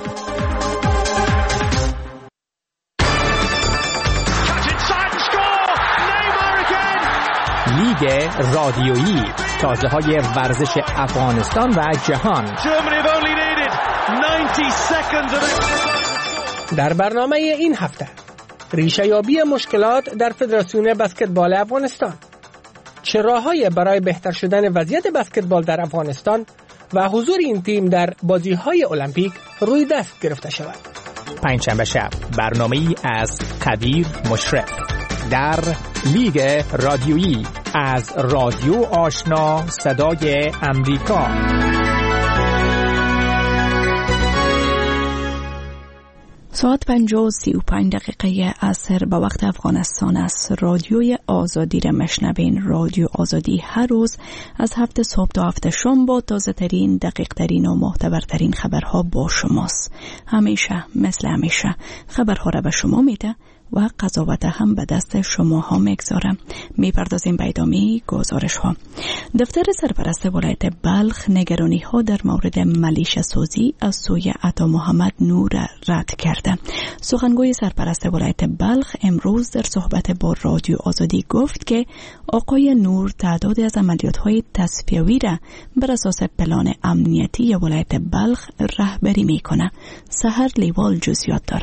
لیگ رادیویی، تازه‌های ورزش افغانستان و جهان. در برنامه این هفته ریشه‌یابی مشکلات در فدراسیون بسکتبال افغانستان. چه راه‌هایی برای بهتر شدن وضعیت بسکتبال در افغانستان و حضور این تیم در بازی‌های المپیک روی دست گرفته شود. پنجشنبه شب برنامه‌ای از قدیر مشرف در لیگ رادیویی از رادیو آشنا صدای امریکا. ساعت 5:35 عصر به وقت افغانستان است. رادیوی آزادی را مشنوین. رادیو آزادی هر روز از 7 صبح تا 7 شام با تازه ترین، دقیق ترین و معتبرترین خبرها با شماست. همیشه مثل همیشه خبرها را به شما میده و قضاوت هم به دست شما ها میگذارم. میپردازیم به ادامه گزارش ها. دفتر سرپرست ولایت بلخ نگرانی ها در مورد ملیشه سازی از سوی عطا محمد نور رد کرده. سخنگوی سرپرست ولایت بلخ امروز در صحبت با رادیو آزادی گفت که آقای نور تعدادی از عملیات های تصفیوی را بر اساس پلان امنیتی ولایت بلخ رهبری میکنه. سحر لیوال جزئیات داره.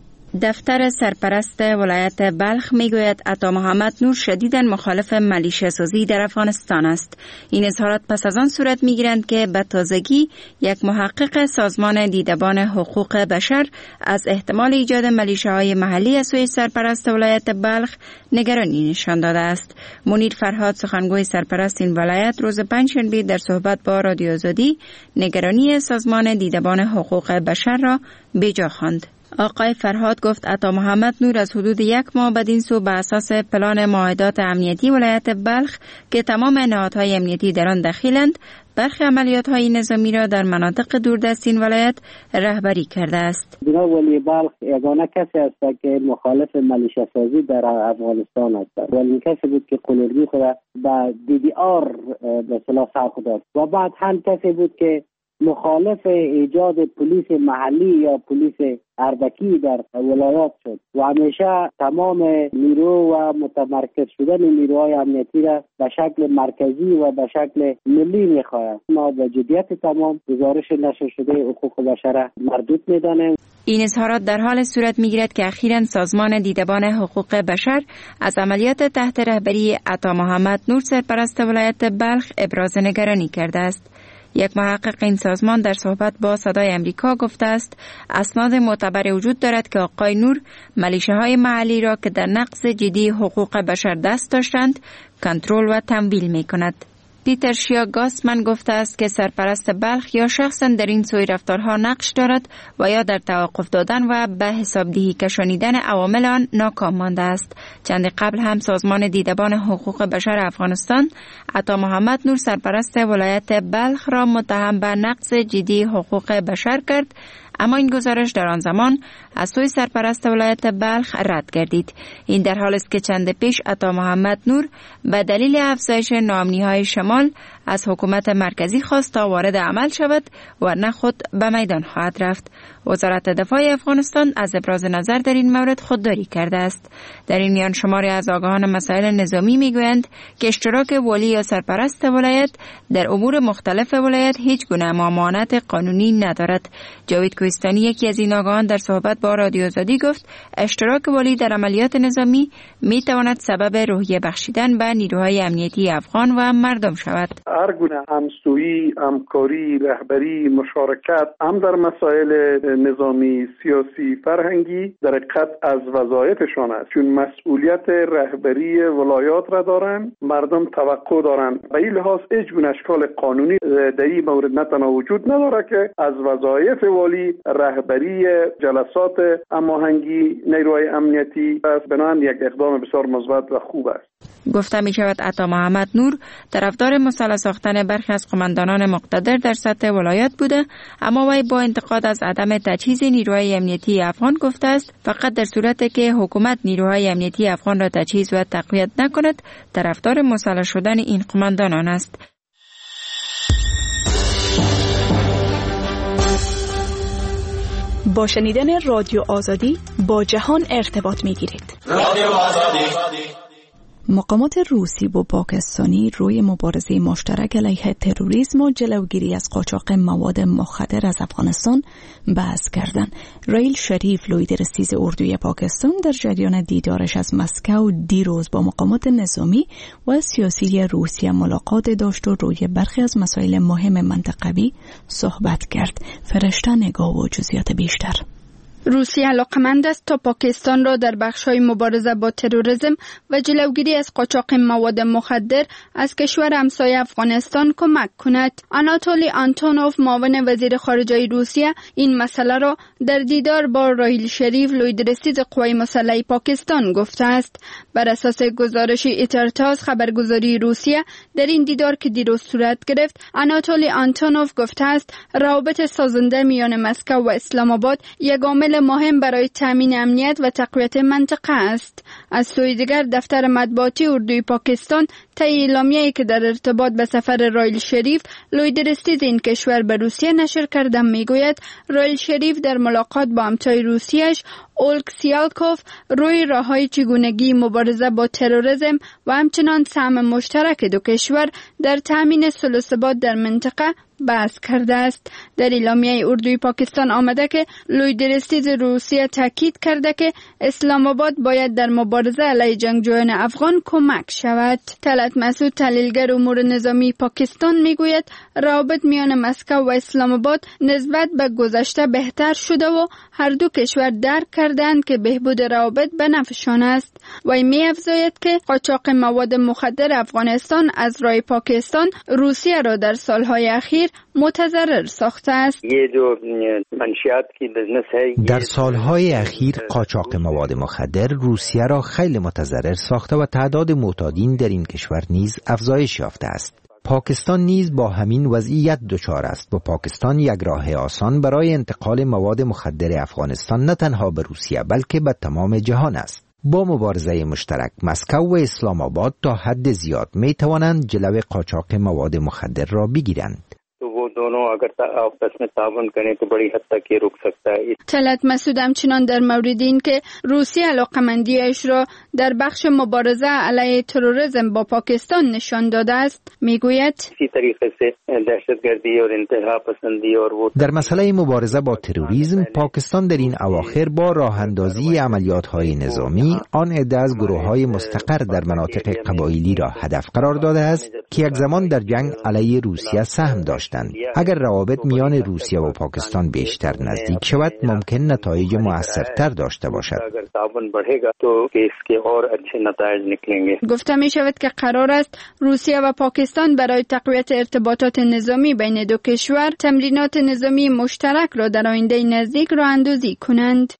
دفتر سرپرست ولایت بلخ میگوید عطا محمد نور شدیداً مخالف ملیشه سازی در افغانستان است. این اظهارات پس از آن صورت میگیرند که به تازگی یک محقق سازمان دیدبان حقوق بشر از احتمال ایجاد ملیشه های محلی از سوی سرپرست ولایت بلخ نگرانی نشان داده است. منیر فرهاد سخنگوی سرپرست این ولایت روز پنجشنبه در صحبت با رادیو آزادی نگرانی سازمان دیدبان حقوق بشر را بجا خواند. آقای فرهاد گفت عطا محمد نور از حدود 1 ماه بدین سو به اساس پلان معاهدات امنیتی ولایت بلخ که تمام نهادهای امنیتی در آن دخیلند، برخی عملیات‌های نظامی را در مناطق دوردست این ولایت رهبری کرده است. جناب ولی بلخ یگانه کسی است که مخالف ملیشه سازی در افغانستان است. ولی کسی بود که قلدری خود به DDR به اصطلاح ساخت داد و بعد هم کسی بود که مخالف ایجاد پلیس محلی یا پلیس اربکی در ولایات شد و همیشه تمام نیرو و متمرکز شدن نیروهای امنیتی را به شکل مرکزی و به شکل ملی می‌خواهد. ما به جدیت تمام گزارش نشر شده حقوق بشر مردود می‌دانیم. این اظهارات در حال صورت می‌گیرد که اخیراً سازمان دیدبان حقوق بشر از عملیات تحت رهبری عطا محمد نور سرپرست ولایت بلخ ابراز نگرانی کرده است. یک محقق این سازمان در صحبت با صدای امریکا گفته است اسناد معتبر وجود دارد که آقای نور ملیشه های محلی را که در نقض جدی حقوق بشر دست داشتند کنترل و تمویل می کند. پیتر شیا گاسمن گفته است که سرپرست بلخ یا شخصا در این سوی رفتارها نقش دارد و یا در توقف دادن و به حسابدهی کشانیدن عوامل آن ناکام مانده است. چند قبل هم سازمان دیدبان حقوق بشر افغانستان عطا محمد نور سرپرست ولایت بلخ را متهم به نقض جدی حقوق بشر کرد، اما این گزارش در آن زمان از سوی سرپرست ولایت بلخ رد گردید. این در حالی است که چند پیش عطا محمد نور به دلیل افزایش ناامنی‌های شمال از حکومت مرکزی خواست تا وارد عمل شود ورنه خود به میدان خواهد رفت. وزارت دفاع افغانستان از ابراز نظر در این مورد خودداری کرده است. در این میان شماری از آگاهان مسائل نظامی میگویند که اشتراک والی یا سرپرست ولایت در امور مختلف ولایت هیچ گونه ممانعت قانونی ندارد. جاوید کوهستانی یکی از این آگاهان در صحبت با رادیو آزادی گفت اشتراک والی در عملیات نظامی می تواند سبب روحیه بخشیدن به نیروهای امنیتی افغان و مردم شود. هر گونه همسویی، همکاری، رهبری، مشارکت هم در مسائل نظامی، سیاسی، فرهنگی در حقیقت از وظایفشان است، چون مسئولیت رهبری ولایات را دارند. مردم توقع دارند. به این لحاظ هیچ گونه اشکال قانونی در این مورد نه تنها وجود ندارد که از وظایف والی رهبری جلسات هماهنگی نیروهای امنیتی است. بنابراین یک اقدام بسیار مثبت و خوب است. گفته می شود عطا محمد نور طرفدار مسلح ساختن برخی از قماندانان مقتدر در سطح ولایت بوده، اما وی با انتقاد از عدم تجهیز نیروهای امنیتی افغان گفته است فقط در صورتی که حکومت نیروهای امنیتی افغان را تجهیز و تقویت نکند طرفدار مسلح شدن این قماندانان است. با شنیدن رادیو آزادی با جهان ارتباط می گیرید. رادیو آزادی مقامات روسی و پاکستانی روی مبارزه مشترک علیه تروریسم و جلوگیری از قاچاق مواد مخدر از افغانستان بحث کردند. رائیل شریف لوی درستیز اردوی پاکستان در جریان دیدارش از مسکو دیروز با مقامات نظامی و سیاسی روسیه ملاقات داشت و روی برخی از مسائل مهم منطقوی صحبت کرد. فرشته نگاه و جزئیات بیشتر. روسیه علاقمند است تا پاکستان را در بخش‌های مبارزه با تروریسم و جلوگیری از قاچاق مواد مخدر از کشور همسایه افغانستان کمک کند. آناتولی آنتونوف معاون وزیر خارجه روسیه این مسئله را در دیدار با رائیل شریف لوی درستیز قوای مسلح پاکستان گفته است. بر اساس گزارش ایترتاس خبرگزاری روسیه در این دیدار که دیروز صورت گرفت، آناتولی آنتونوف گفته است روابط سازنده میان مسکو و اسلام آباد یک عامل مهم برای تامین امنیت و تقویت منطقه است. از سوی دیگر دفتر مطبوعاتی اردوی پاکستان طی اعلامیه‌ای که در ارتباط به سفر رائیل شریف لوی درستیز این کشور به روسیه نشر کرده میگوید رائیل شریف در ملاقات با همتای روسیه‌اش اولگ سیالکوف روی راه‌های چگونگی مبارزه با تروریسم و همچنان سهم مشترک دو کشور در تامین صلح و ثبات در منطقه بحث کرده است. در اعلامیه اردوی پاکستان آمده که لوی درستیز روسیه تاکید کرده که اسلام آباد باید در مبارزه علیه جنگجویان افغان کمک شود. طلعت مسعود تحلیلگر امور نظامی پاکستان میگوید روابط میان مسکو و اسلام آباد نسبت به گذشته بهتر شده و هر دو کشور درک کردند که بهبود روابط به نفعشان است. و می‌افزاید که قاچاق مواد مخدر افغانستان از راه پاکستان روسیه را در سالهای اخیر متضرر ساخته است. در سالهای اخیر قاچاق مواد مخدر روسیه را خیلی متضرر ساخته و تعداد معتادین در این کشور نیز افزایش یافته است. پاکستان نیز با همین وضعیت دچار است و پاکستان یک راه آسان برای انتقال مواد مخدر افغانستان نه تنها به روسیه بلکه به تمام جهان است. با مبارزه مشترک مسکو و اسلام آباد تا حد زیاد می توانند جلوی قاچاق مواد مخدر را بگیرند. طلعت مسعود همچنان در مورد این که روسیه علاقمندیش را در بخش مبارزه علیه تروریسم با پاکستان نشان داده است میگوید در مسئله مبارزه با تروریسم پاکستان در این اواخر با راه اندازی عملیات‌های نظامی آن عده از گروه‌های مستقر در مناطق قبایلی را هدف قرار داده است که یک زمان در جنگ علیه روسیه سهم داشتند. اگر روابط میان روسیه و پاکستان بیشتر نزدیک شود ممکن نتایج مؤثرتر داشته باشد. گفته می شود که قرار است روسیه و پاکستان برای تقویت ارتباطات نظامی بین دو کشور تمرینات نظامی مشترک را در آینده نزدیک راه اندازی کنند.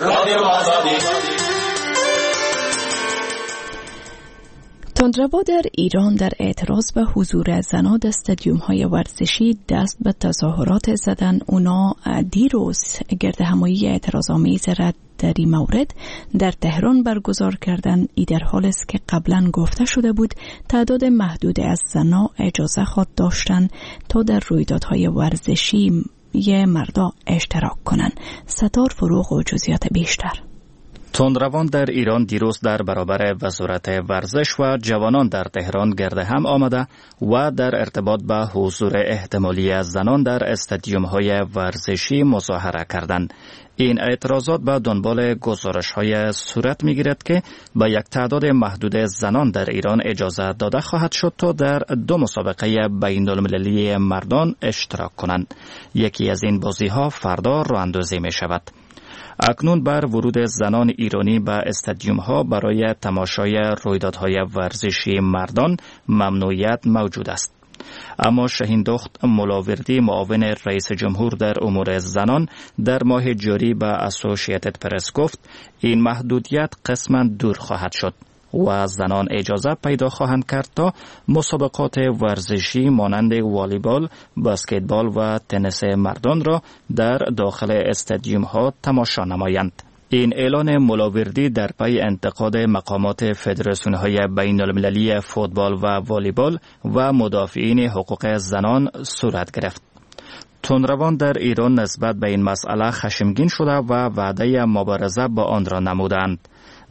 تندرو در ایران در اعتراض به حضور زنان در استادیوم‌های ورزشی دست به تظاهرات زدن. اونا دیروز گرد همایی اعتراض‌آمیز را در این مورد در تهران برگزار کردند. ای در حال است که قبلا گفته شده بود تعداد محدود از زنان اجازه خود داشتند تا در رویدادهای ورزشی مردا اشتراک کنند. ستار فروغ و جزئیات بیشتر. تندروان در ایران دیروز در برابر وزارت ورزش و جوانان در تهران گرد هم آمده و در ارتباط به حضور احتمالی از زنان در استادیوم‌های ورزشی مظاهره کردند. این اعتراضات به دنبال گزارش‌های صورت می‌گیرد که به یک تعداد محدود زنان در ایران اجازه داده خواهد شد تا در دو مسابقه بین‌المللی مردان اشتراک کنند. یکی از این بازی‌ها فردا راه‌اندازی می‌شود. اکنون بر ورود زنان ایرانی به استادیوم ها برای تماشای رویدادهای ورزشی مردان ممنوعیت موجود است. اما شهیندخت ملاوردی معاون رئیس جمهور در امور زنان در ماه جاری به اسوسییتد پرس گفت این محدودیت قسما دور خواهد شد و زنان اجازه پیدا خواهند کرد تا مسابقات ورزشی مانند والیبال، بسکتبال و تنیس مردان را در داخل استادیوم ها تماشا نمایند. این اعلان ملاوردی در پی انتقاد مقامات فدراسیون های بین المللی فوتبال و والیبال و مدافعین حقوق زنان صورت گرفت. تندروان در ایران نسبت به این مسئله خشمگین شده و وعده مبارزه با آن را نمودند.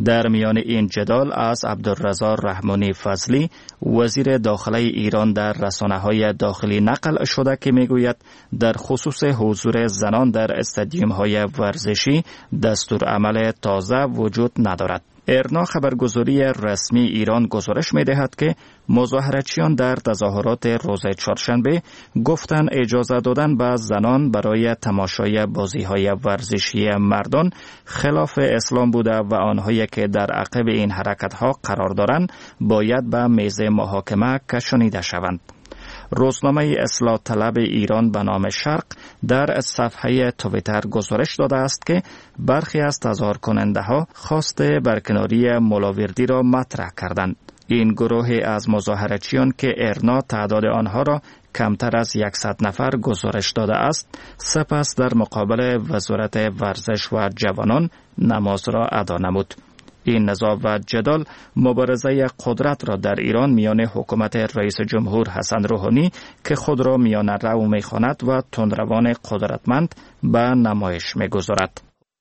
در میان این جدال از عبدالرضا رحمانی فضلی وزیر داخله ایران در رسانه‌های داخلی نقل شده که میگوید در خصوص حضور زنان در استادیوم‌های ورزشی دستورالعمل تازه وجود ندارد. ارنا خبرگزاری رسمی ایران گزارش می‌دهد که مظاهرچیان در تظاهرات روز چهارشنبه گفتند اجازه دادن به زنان برای تماشای بازی‌های ورزشی مردان خلاف اسلام بوده و آنهایی که در عقب این حرکت‌ها قرار دارند باید به میز محاکمه کشانیده شوند. روزنامه اصلاح طلب ایران به نام شرق در صفحه توییتر گزارش داده است که برخی از تظاهر کننده ها خواست برکناری ملاوردی را مطرح کردند. این گروه از مظاهرچیان که ارنا تعداد آنها را کمتر از 100 نفر گزارش داده است، سپس در مقابل وزارت ورزش و جوانان نماز را ادا نمود. این نزاع و جدال مبارزه قدرت را در ایران میان حکومت رئیس جمهور حسن روحانی که خود را میان رو می‌خواند و تندروان قدرتمند به نمایش می‌گذارد.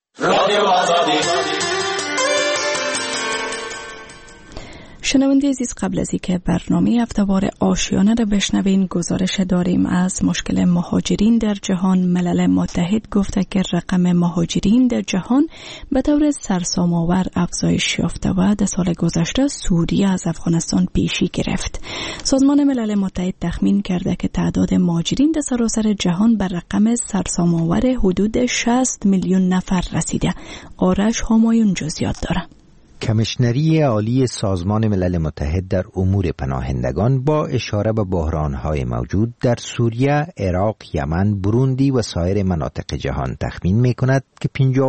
شنونده عزیز، قبل از اینکه برنامه هفتهوار آشیانه را بشنوین، گزارش داریم از مشکل مهاجرین در جهان. ملل متحد گفته که رقم مهاجرین در جهان به طور سرسام‌آور افزایش یافته و در سال گذشته سوریه از افغانستان پیشی گرفت. سازمان ملل متحد تخمین کرده که تعداد مهاجرین در سراسر جهان به رقم سرسام‌آور حدود 60 میلیون نفر رسیده. آرش همایون جزئیات داره. کمیشنری عالی سازمان ملل متحد در امور پناهندگان با اشاره به بحران‌های موجود در سوریه، عراق، یمن، بروندی و سایر مناطق جهان تخمین می‌کند که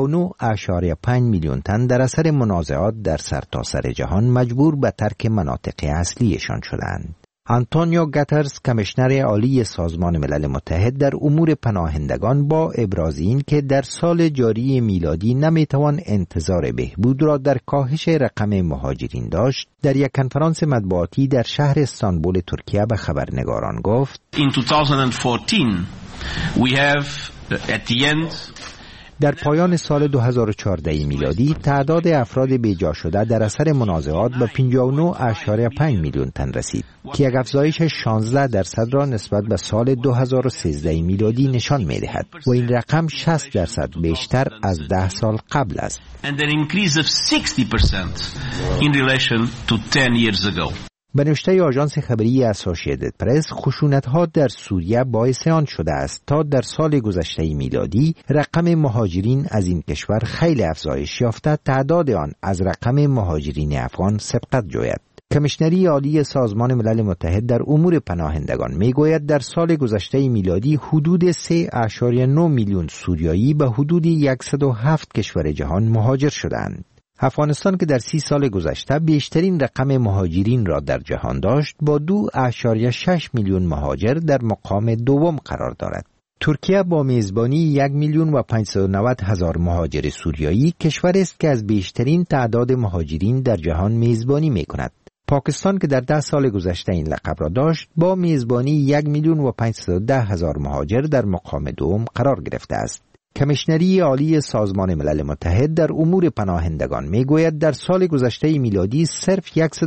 59.5 میلیون تن در اثر منازعات در سرتاسر جهان مجبور به ترک مناطق اصلیشان شدند. آنتونیو گاترز، کمیشنر عالی سازمان ملل متحد در امور پناهندگان، با ابراز این که در سال جاری میلادی نمیتوان انتظار بهبود را در کاهش رقم مهاجرین داشت، در یک کنفرانس مطبوعاتی در شهر استانبول ترکیه به خبرنگاران گفت: In 2014 we have at the end در پایان سال 2014 میلادی تعداد افراد بیجا شده در اثر منازعات به 59.5 میلیون تن رسید که یک افزایش 16% را نسبت به سال 2013 میلادی نشان می‌دهد و این رقم 60% بیشتر از 10 سال قبل است. And an increase of 60% in relation to 10 years ago. به نوشته آژانس خبری اسوسییتد پرس، خشونت‌ها در سوریه باعث آن شده است تا در سال گذشته میلادی رقم مهاجرین از این کشور خیلی افزایش یافته، تعداد آن از رقم مهاجرین افغان سبقت جوید. کمیشنری عالی سازمان ملل متحد در امور پناهندگان میگوید در سال گذشته میلادی حدود 3.9 میلیون سوریایی به حدود 107 کشور جهان مهاجر شدند. افغانستان که در 30 سال گذشته بیشترین رقم مهاجرین را در جهان داشت، با 2.6 میلیون مهاجر در مقام دوم قرار دارد. ترکیه با میزبانی 1,590,000 مهاجر سوریایی کشور است که از بیشترین تعداد مهاجرین در جهان میزبانی می‌کند. پاکستان که در 10 سال گذشته این لقب را داشت، با میزبانی 1,510,000 مهاجر در مقام دوم قرار گرفته است. کمیشنری عالی سازمان ملل متحد در امور پناهندگان میگوید در سال گذشته میلادی صرف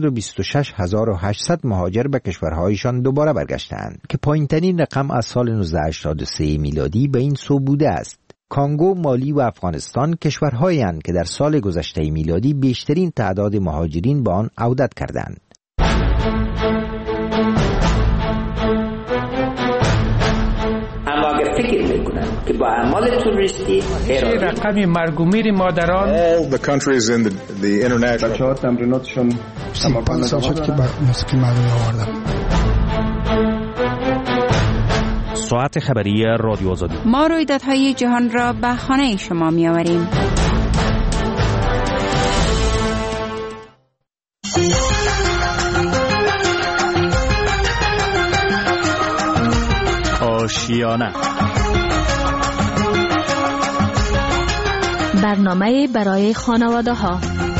126,800 مهاجر به کشورهایشان دوباره برگشتند که پایین‌ترین رقم از سال 1983 میلادی به این سو بوده است. کانگو، مالی و افغانستان کشورهایی هستند که در سال گذشته میلادی بیشترین تعداد مهاجرین به آن عودت کردند. فکر میکنن که با اعمال توریستی رقم مرگ و میر مادران all the countries in the international بچه‌ها تمریناتشون تمام شد که موسیقی مردمی آوردم. ساعت خبری رادیو آزادی. ما رویدادهای جهان را به خانه شما می آوریم. آشیانه، برنامه برای خانواده ها.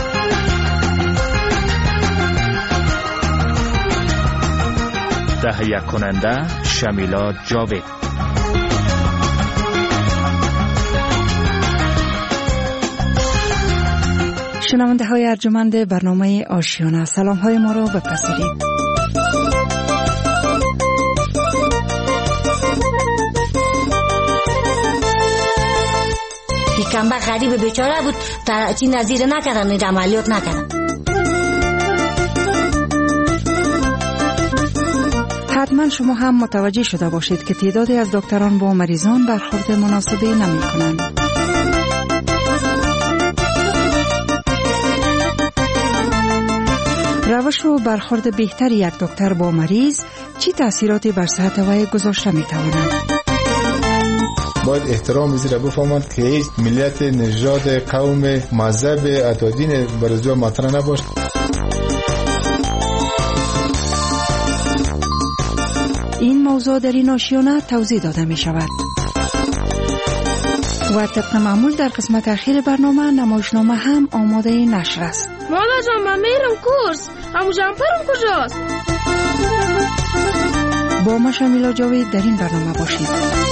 تهیه کننده شمیلا جاوید. شنونده های ارجمند برنامه آشیانه، سلام های ما را بپذیرید. کمبه غریب بیچاره بود، چی نظیر نکردن، عملیات نکردن. حتما شما هم متوجه شده باشید که تعدادی از دکتران با مریضان برخورد مناسبی نمی کنند. روش و برخورد بهتر یک دکتر با مریض چی تأثیراتی بر صحت وی گذاشته می تواند؟ باید احترام زیر بفهمند که هیچ ملیت، نژاد، قوم، مذهب، اتادین برزو مطرح نباشد. این موضوع در این آشیانه توضیح داده می شود. و طبق معمول در قسمت اخیر برنامه نمایشنامه هم آماده نشر است. مادر جان من میرم کورس، امو جمپرم کجاست؟ با ما شمیلا جاوید در این برنامه باشید.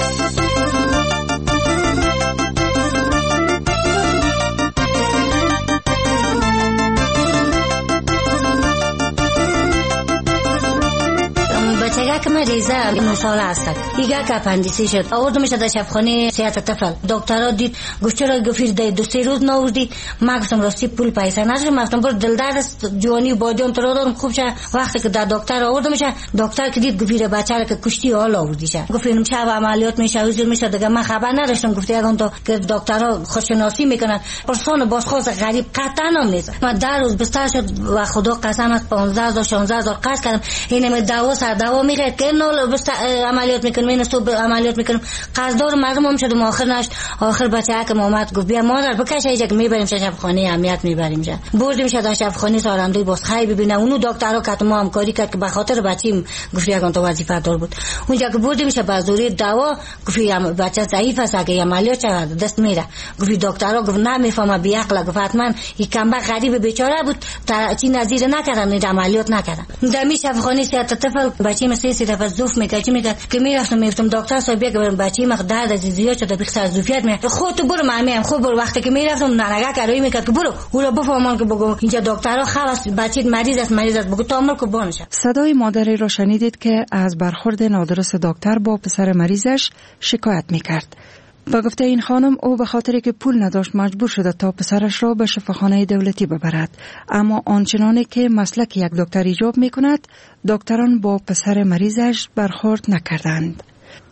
که مریضه 9 ساله است، دیگه که اپندیسی شد، آوردمش در شفاخانه صحت طفل. دکترها دید گفت چرا گفت 2-3 روز نوردی؟ ما گفتم راستی پول پیسه ندارم، گفتم برو دلدار است جوانی با جان تو دادم خوب شه. وقتی که در دکتر آوردمش، دکتر که دید گفت بچه را که کشتی حال آوردیشه، گفتم چه عملیات میشه وزیر میشه دیگه. من خبر نداشتم، گفت اگه تو که دکترها خودشناسی میکنن پرسون بازخواست غریب قطعا نمیزه. من در روز بستر شد و خدا قسم است 15,000-16,000 قرض کردم. اینم دوا سر دوا میگه که نول بست عملیات میکنم، این صبح عملیات میکنم، قرضدار مردم هم شدم. آخر نشد، آخر بچه که اومد گفت بیا مادر بکش اینجا که میبریم شفاخانه اهمیت میبریم جا. بردیم شد شفاخانه سارندوی باز خیلی ببینه. اونو دکترها که ما همکاری کرد که به خاطر بچیم گفت یگان تو وظیفه دار بود. اونجا که بردیم شد بازوری دوا گفت بچه ضعیف است اگه عملیات شود دست میره. گفت دکترها گفت نمیفهمه بی عقل، گفت حتما این کمبه غریب بیچاره بود، چی نظیر نکردن، عملیات نکردن. دمی شفاخانه صحت طفل بچیم 3 دفعه زوف میگه که میرفتم دکتر صاحب بیا بچی مخ درد از زیاد شده بخیر زوفیت می خودت برو مامیم خوب برو. وقتی که میرفتم ننگا کاری میکرد که برو او را بفهمن که بگو اینجا دکترها خواست بچیت مریض است بگو تو عمر کو بونشه. صدای مادری را شنیدید که از برخورد نادرست دکتر با پسر مریضش شکایت میکرد. با گفته این خانم او به خاطری که پول نداشت مجبور شده تا پسرش را به شفاخانه دولتی ببرد، اما آنچنانی که مسلک یک دکتر ایجاب می کند دکتران با پسر مریضش برخورد نکردند.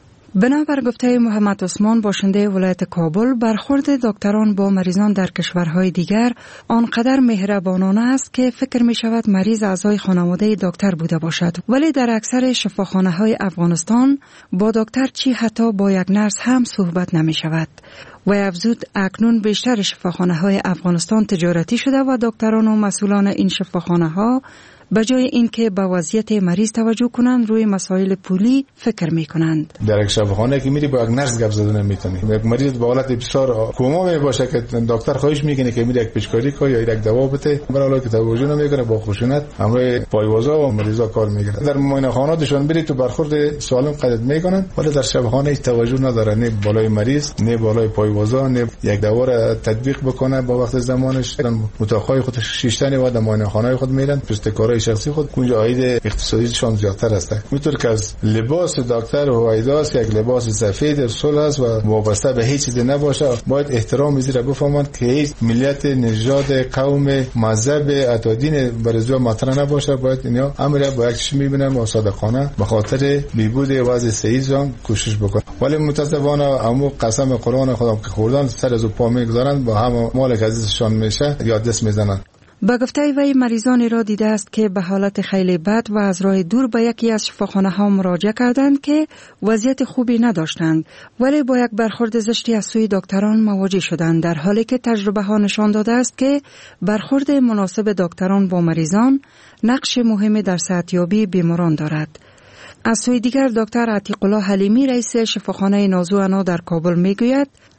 بنابر گفته محمد عثمان باشنده ولایت کابل، برخورد دکتران با مریضان در کشورهای دیگر آنقدر مهربانانه است که فکر می شود مریض اعضای خانواده دکتر بوده باشد، ولی در اکثر شفاخانه های افغانستان با دکتر چی حتی با یک نرس هم صحبت نمی شود. و افزود اکنون بیشتر شفاخانه های افغانستان تجارتی شده و دکتران و مسئولان این شفاخانه ها به جای اینکه به وضعیت مریض توجه کنند روی مسائل پولی فکر میکنند. در یک شفاخانه که میری با یک نرس گپ زدن نمیتونی. یک مریض با حالت بسیار کوما باشه که دکتر خواهش میکنه که میره یک پیشکاری کنه یا یک دوا بده، برای که توجه نمیکنه با خشونت همراه پایوازا و مریضا کار میکنه. در معاینه‌خانه‌شون بری تو برخورد سالم قدرت میکنن، ولی در شفاخانه هیچ توجه نداره، نه بالای مریض نه بالای پایوازا، نه یک دوا را تطبیق بکنه با وقت زمانش. متخای خودش شیشتنی و در معاینه‌خانه خود میرن پستکارای شخصی خود اونجا عاید اقتصادیشان زیادتر است. میتونه که از لباس دکتر و هوایداس یک لباس سفید صلح است و وابسته به هیچ چیزی نباشه. باید احترام زیر بفهمند که هیچ ملیت، نژاد، قوم، مذهب، اتادین برزو مطرح نباشه. باید اینا امر با یک چشم میبینم و صادقانه به خاطر بهبود وضع صحی جان کوشش بکنه. ولی متاسفانه عمو قسم قرآن خدا که خوردن سر از پا میگذارن با هم مال که عزیزشان میشه یا دست میزنن. با گفته وی مریضانی را دیده است که به حالت خیلی بد و از راه دور به یکی از شفاخانه ها مراجعه کردند که وضعیت خوبی نداشتند، ولی با یک برخورد زشتی از سوی دکتران مواجه شدند، در حالی که تجربه ها نشان داده است که برخورد مناسب دکتران با مریضان نقش مهمی در صحتیابی بیماران دارد. از سوی دیگر دکتر عتیق الله حلیمی رئیس شفاخانه نازو انا در کابل میگوید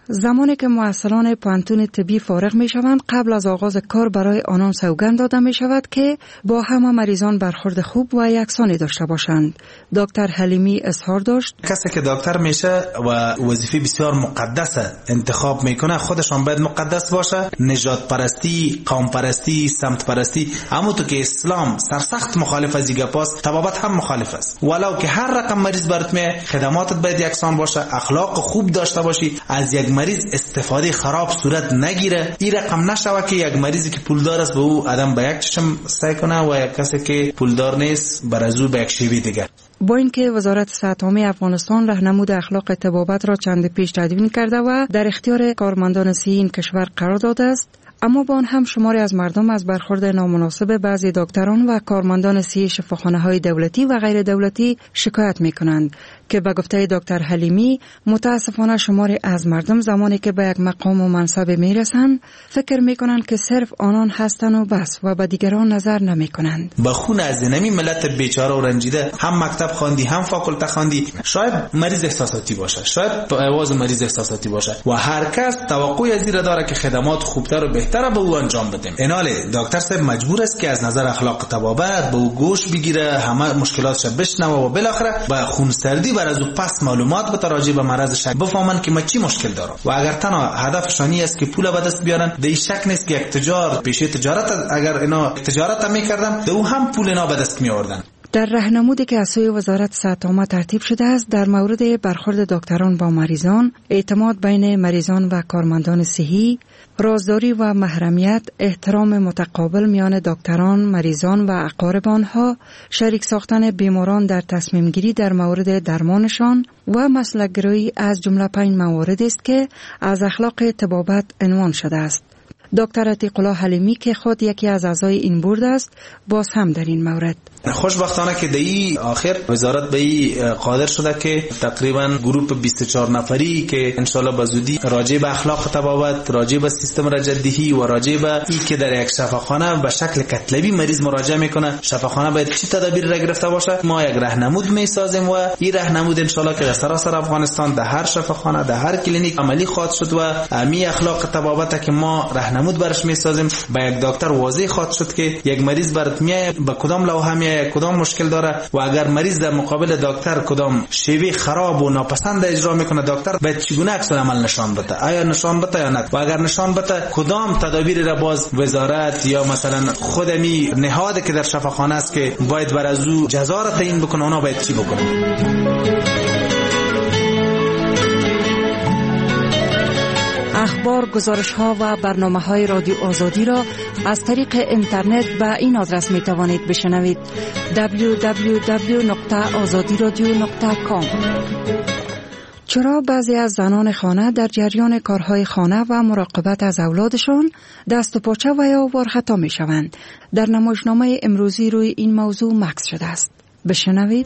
زمانی که محصلان پانتون طبی فارغ می شوند قبل از آغاز کار برای آنان سوگند داده می شود که با همه مریضان برخورد خوب و یکسانی داشته باشند. دکتر حلیمی اظهار داشت کسی که دکتر میشه و وظیفه بسیار مقدسه انتخاب میکنه خودشان باید مقدس باشه. نژاد پرستی، قوم پرستی، سمت پرستی، اما تو که اسلام سرسخت مخالف از دیگه پاس، طبابت هم مخالف است. ولو که هر رقم مریض برات میاد خدماتت باید یکسان باشه، اخلاق خوب داشته باشی، از یک مریض استفاده خراب صورت نگیره. این رقم نشوه که یک مریضی که پولدار است به او آدم به یک چشم سعی کنه و یک کسی که پولدار نیست بر از او به یک شیوه دیگه. با اینکه وزارت صحت عامه افغانستان راهنمود اخلاق طبابت را چند پیش تدوین کرده و در اختیار کارمندان صحی این کشور قرار داده است، اما با آن هم شماری از مردم از برخورد نامناسب بعضی دکتران و کارمندان صحی شفاخانه‌های دولتی و غیر دولتی شکایت می‌کنند که به گفته دکتر حلیمی متاسفانه شماری از مردم زمانی که به یک مقام و منصب میرسند فکر میکنند که صرف آنان هستند و بس و به دیگران نظر نمیکنند. با خون از نمی ملت بیچاره و رنجیده هم مکتب خواندی هم فاکولته خواندی، شاید مریض احساساتی باشه، شاید با آواز مریض احساساتی باشه و هر کس توقعی از این داره که خدمات خوبتر و بهتر به او انجام بده. ایناله دکتر صاحب مجبور است که از نظر اخلاق طبابت به او گوش بگیره، همه مشکلاتش بشنوه و بالاخره با خونسردی بر از او پس معلومات بده راجع به مرضش، بفهمن که ما چی مشکل دارم و اگر تنها هدفشانی است که پول به دست بیارن، در شک نیست که یک تجار پیشه تجارت اگر اینا تجارت میکردن دو هم پول اینا به دست میآوردن. در راهنمودی که از سوی وزارت صحت عامه ترتیب شده است در مورد برخورد دکتران با مریضان، اعتماد بین مریضان و کارمندان صحی، رازداری و محرمیت، احترام متقابل میان دکتران، مریضان و اقارب آنها، شریک ساختن بیماران در تصمیم گیری در مورد درمانشان و مسلک گرایی از جمله 5 موارد است که از اخلاق طبابت عنوان شده است. دکتر عتیق الله حلیمی که خود یکی از اعضای این بورد است باز هم در این مورد خوشبختانه که دی آخر وزارت به این قادر شده که تقریبا گروپ 24 نفری که انشالله به زودی راجع به اخلاق طبابت، راجع به سیستم رجدهی و راجع به این که در یک شفاخانه به شکل کتلبی مریض مراجعه میکنه شفاخانه باید چی تدابیر را گرفته باشه، ما یک راهنمود میسازیم و این راهنمود انشالله که در سراسر افغانستان در هر شفاخانه در هر کلینیک عملی خواهد شد و امی اخلاق طبابت که ما راهنمود برش میسازیم به یک دکتر واضح خواهد شد که یک مریض برات میاد به کدام لوحه میاد، کدام مشکل داره و اگر مریض در مقابل دکتر کدام شیوه خراب و ناپسند اجرا میکنه دکتر باید چگونه عکس العمل نشان بده، آیا نشان بده یا نه، و اگر نشان بده کدام تدابیر را باز وزارت یا مثلا خودمی نهاد که در شفاخانه است که باید بر از او جزا را تعیین بکنه اونا باید چی بکنه. اخبار، گزارش‌ها و برنامه‌های رادیو آزادی را از طریق اینترنت به این آدرس می‌توانید بشنوید: www.azadiradio.com. چرا بعضی از زنان خانه در جریان کارهای خانه و مراقبت از اولادشان دست و پاچه و یا وارخطا می‌شوند؟ در نمایشنامه امروزی روی این موضوع مکث شده است. بشنوید.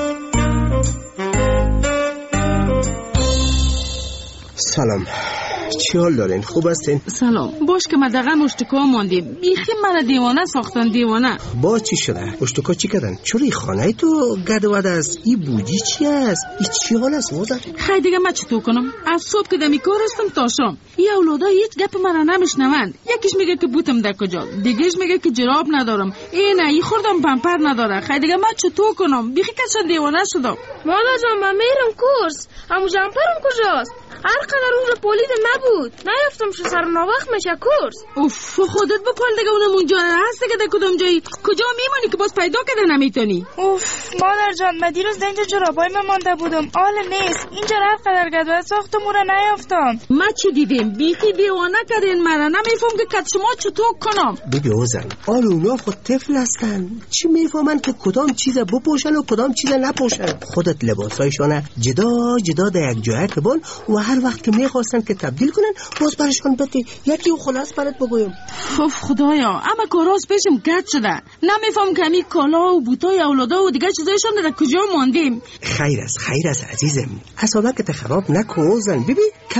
سلام، چی حال دارین؟ خوب هستین؟ سلام. باش که ما دقیقا اشتکا ماندیم. بیخی من دیوانه ساختن دیوانه. با چی شده؟ اشتکا چی کردن؟ چرا این خانه تو گدواد است؟ این بودی چی است؟ این چی حال است موزه؟ خیلی دیگه من چطور کنم؟ از صبح که دمی کار هستم تا شام. این اولادا هیچ گپ من نمیشنوند. یکیش میگه که بوتم در کجا، دیگهش میگه که جراب ندارم. این خوردم پمپر نداره. خیلی دیگه من چطور کنم؟ بیخی کسان دیوانه شدم. مامان جان من میرم کورس. اما جمپرم کجاست؟ هر قدر روز پولید نبود نیافتم شو سر ناوقت میشه کورس. اوف خودت بپال دیگه اونم اونجا هست که در کدام جایی کجا میمانی که باز پیدا کرده نمیتونی. اوف مادر جان من دیروز اینجا جرابای من مانده بودم آل نیست اینجا هر قدر گدوه ساختم اون را نیافتم. ما چی دیدیم بیخی دیوانه کردین مرا نمیفهم که کت شما چطور کنم. ببین اوزن آل اونا خود طفل هستن چی میفهمن که کدام چیز بپوشن و کدام چیز نپوشن. خودت لباسایشان جدا جدا در یک جای کبن و هر وقت که میخواستن که تبدیل کنن باز برشان بده یکی و خلاص برات بگویم. اوف خدایا اما کاراس پیشم گد شده نمیفهم که همی کالا و بوتای اولادا و دیگه چیزایشان در کجا ماندیم. خیر است عزیزم حسابه که خراب نکن زن. ببین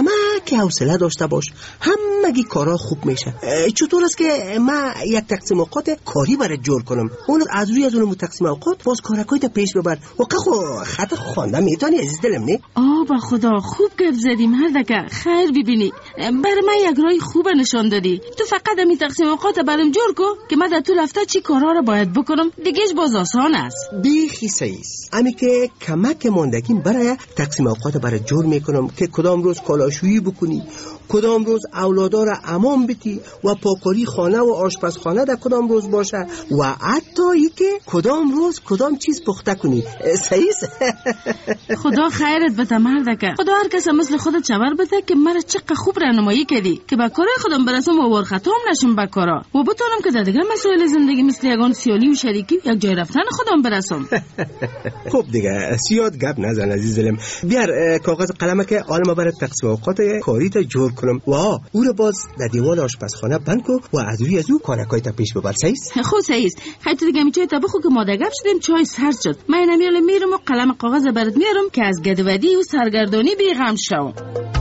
یکی حوصله داشته باش، همگی کارا خوب میشه. چطور است که من یک تقسیم اوقات کاری برات جور کنم، اون از روی از اون تقسیم اوقات باز کارکایت پیش ببر. و خط خوانده میتونی عزیز دلم نه؟ با خدا خوب گپ زدیم هردکه. خیر ببینی برای من یک راه خوب نشان دادی. تو فقط می تقسیم اوقات برام جور کو که من در طول هفته چی کارا رو باید بکنم، دیگهش باز آسان است. بیخی سیست امی که کمک ماندگیم برای تقسیم اوقات برای جور میکنم که کدام روز کالاشویی بکنی، کدام روز اولادا را امان بتی و پاکاری خانه و آشپزخانه در کدام روز باشه و حتی ای که کدام روز کدام چیز پخته کنی. سیست؟ خدا خیرت بده مردکه. خدا هر کس مثل خودت چبر بده که مرا چقدر خوب راهنمایی کردی که با کارای خودم برسم و ورختام نشم با کارا و بتونم که در دیگه مسائل زندگی مثل یگان سیالی و شریکی یک جای رفتن خودم برسم. خب دیگه زیاد گپ نزن عزیز دلم. بیار کاغذ قلمه که حالا برای تقسیم اوقات کاری تا جور کنم و او رو باز در دیوال آشپزخانه بند کو و از روی از او کارکای تا پیش ببر. سیست؟ خب سیست. خیلی دیگه می چای تا بخو که ما در گپ شدیم چای سرد شد. من نمیال میرم و قلم کاغذ برات میارم که از گدودی و سرگردانی بیغم شوم.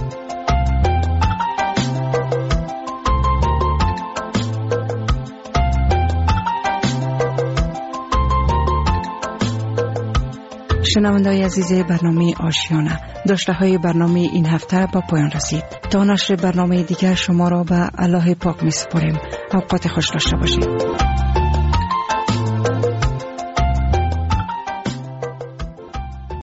شنونده‌های عزیز برنامه آشیانه، داشته های برنامه این هفته با پایان رسید. تا نشر برنامه دیگر شما را به الله پاک می سپاریم. اوقات خوش داشته باشید.